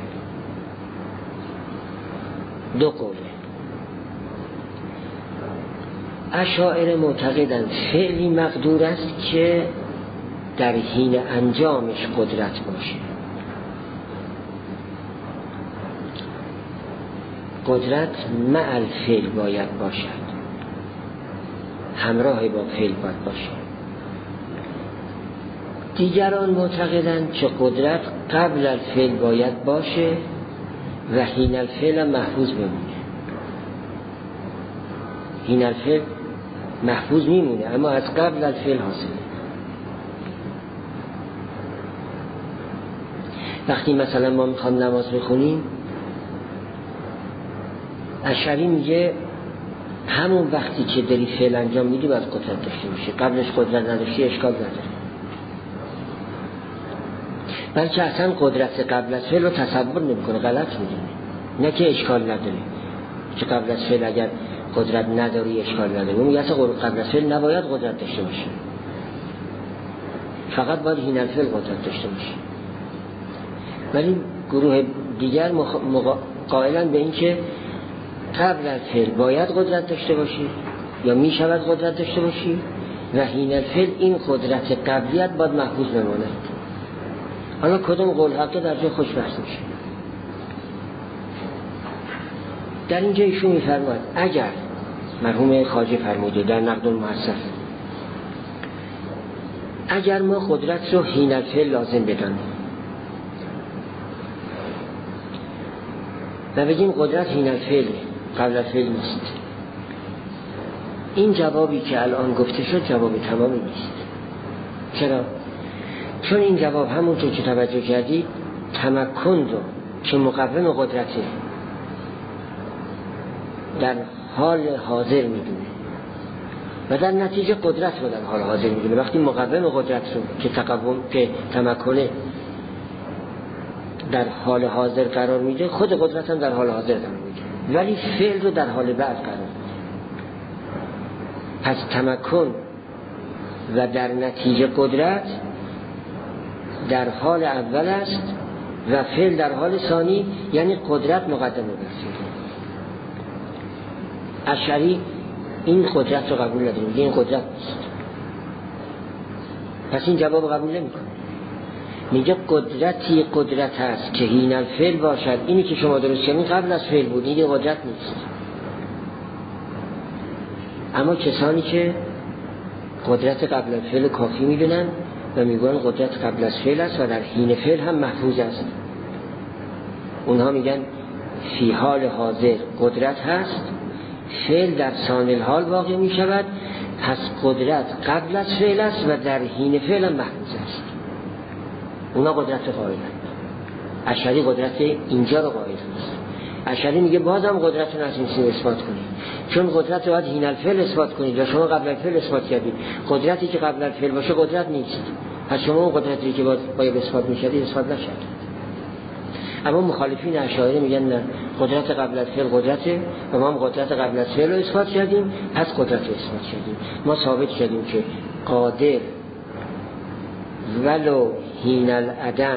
دو قوله. اشاعره معتقدند فعلی مقدور است که در حین انجامش قدرت باشه. قدرت مع الفعل باید باشد، همراه با فعل باید باشه. دیگران معتقدند که قدرت قبل الفعل باید باشه و حین الفعل محفوظ بمونه. حین الفعل محفوظ میمونه اما از قبل الفعل حاصله. وقتی مثلا ما میخوام نماز بخونیم، اشعری میگه همون وقتی که داری فعل انجام میدی باید قدرت داشته باشی، قبلش قدرت نداشتی اشکال نداره. بلکه اصلا قدرت قبل از فعل رو تصور نمیکنه، غلط میدونه، نه که اشکال نداره که قبل از فعل اگر قدرت نداری اشکال نداره. اون میگه اصلا قبل از فعل نباید قدرت داشته باشی، فقط باید حین الفعل قدرت داشته باشی. ولی گروه دیگر مخ... مقا... قائلن به این که قبل از فعل باید قدرت داشته باشی یا می شود قدرت داشته باشی و حین الفعل این قدرت قبلیت باید محفوظ بماند. حالا کدوم قول حقه در جای خوش بحث میشه. در اینجا ایشون میفرماید اگر مرحوم خواجه فرموده در نقد المحصل، اگر ما قدرت رو حین الفعل لازم بدانیم و بگیم قدرت حین الفعل قبل الفعل نیست، این جوابی که الان گفته شد جواب تمامی نیست. چرا؟ چون این جواب همونطور که توجه کردید تمکن رو که مقوم قدرته در حال حاضر میدونه و در نتیجه قدرت رو در حال حاضر میدونه. وقتی مقوم قدرت رو که تقوم که تمکنه در حال حاضر قرار میده، خود قدرت هم در حال حاضر قرار میده، ولی فعل رو در حال بعد قرار میده. پس تمکن و در نتیجه قدرت در حال اول است و فعل در حال ثانی، یعنی قدرت مقدمه بر فعل. اشعری این قدرت رو قبول نداره، میگه این قدرت نیست، پس این جواب قبول نمیکنه. میگه قدرتی قدرت هست که حین الفعل باشد، اینی که شما درست کردین قبل از فعل بود، این قدرت نیست. اما کسانی که قدرت قبل الفعل کافی میدونن و میگن قدرت قبل از فعل است و در حین فعل هم محفوظ است. اونها میگن فی حال حاضر قدرت هست، فعل در ثانی الحال واقع میشود، پس قدرت قبل از فعل است و در حین فعل هم محفوظ است. اونا قدرت قائلند. اشعری قدرت اینجا رو قائل است. اشعری میگه بازم قدرت رو نتونستیم اثبات کنیم، چون قدرت رو باید حین الفعل اثبات کنید و شما قبل الفعل اثبات کردید. قدرتی که قبل الفعل باشه قدرت نیست، پس شما اون قدرتی که باید اثبات می‌کردید اثبات نشد. اما مخالفین اشاعره میگن نه، قدرت قبل از فعل قدرته و ما هم قدرت قبل از فعل رو اثبات کردیم، پس قدرت رو اثبات کردیم. ما ثابت کردیم که قادر ولو حین العدم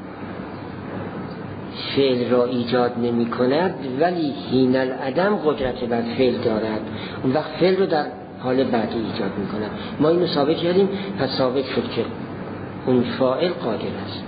فعل را ایجاد نمی کند ولی حین العدم قدرت بر فعل دارد، اون وقت فعل رو در حال بعدی ایجاد می کند. ما اینو ثابت کردیم، پس ثابت شد که اون فاعل قادر است.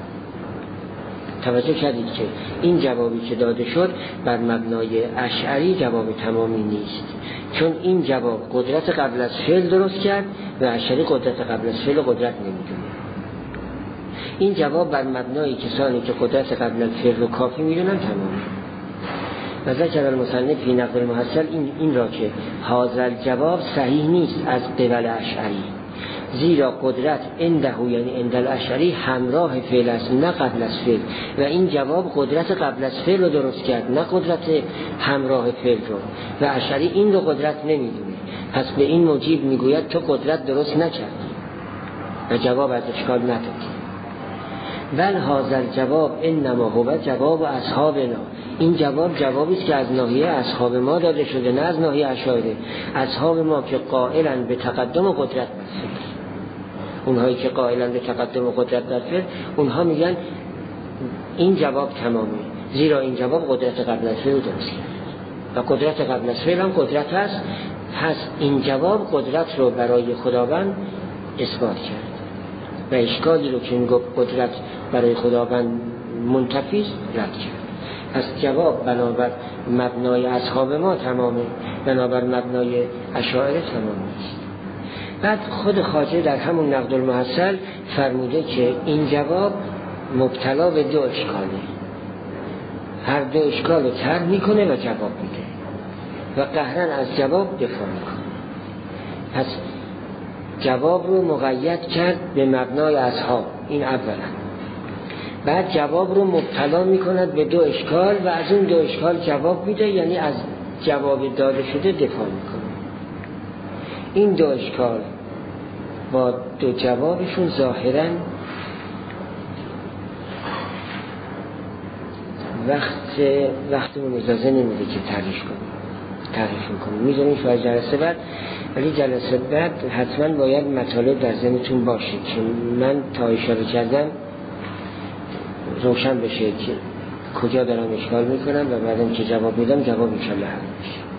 توجه کردید که این جوابی که داده شد بر مبنای اشعری جواب تمامی نیست، چون این جواب قدرت قبل از فعل درست کرد و اشعری قدرت قبل از فعل قدرت نمیدونه. این جواب بر مبنای کسانی که قدرت قبل از فعل رو کافی میدونن تمامی. و ذکر المصنف فی نقد المحصل این, این را که هذا الجواب صحیح نیست از قبل اشعری، زیرا قدرت عنده یعنی عند الاشعری همراه فعل است نه قبل از فعل، و این جواب قدرت قبل از فعل رو درست کرد نه قدرت همراه فعل رو، و اشعری این رو قدرت نمیدونه. پس به این موجب میگوید تو قدرت درست نکردی و جواب از اشکال ندادی. ول هذا الجواب انما هو جواب اصحابنا، این جواب جوابی است که از ناحیه اصحاب ما داده شده نه از ناحیه اشاعره. اصحاب ما که قائلن به تقدم و قدرت بر فعل، اونهایی که قائلن به تقدم و قدرت در فعل، اونها میگن این جواب تمامه، زیرا این جواب قدرت قبل از فعل درست کرد و قدرت قبل از فعل هم قدرت هست. پس این جواب قدرت رو برای خداوند اثبات کرد و اشکالی رو که میگفت قدرت برای خداوند منتفی است رد کرد. پس جواب بنابر مبنای اصحاب ما تمامه، بنابر مبنای اشاعره تمام نیست. بعد خود خواجه در همون نقد المحصل فرموده که این جواب مبتلا به دو اشکاله، هر دو اشکال رو طرح میکنه و جواب میده و قهرن از جواب دفاع میکنه. پس جواب رو مقید کرد به مبنای اصحاب، این اولا. بعد جواب رو مبتلا میکند به دو اشکال و از اون دو اشکال جواب میده، یعنی از جواب داده شده دفاع میکنه. این دو اشکال با دو جوابشون ظاهرا وقت وقتمون اجازه نمیده که تعریف کنیم تعریف میکنیم میذاریم شاید جلسه بعد، ولی جلسه بعد حتما باید مطالب در ذهنتون باشه که من تا اشاره کردم روشن بشه که کجا دارم اشکال میکنم و بعدم که جواب میدم جواب انشالله حل بشه.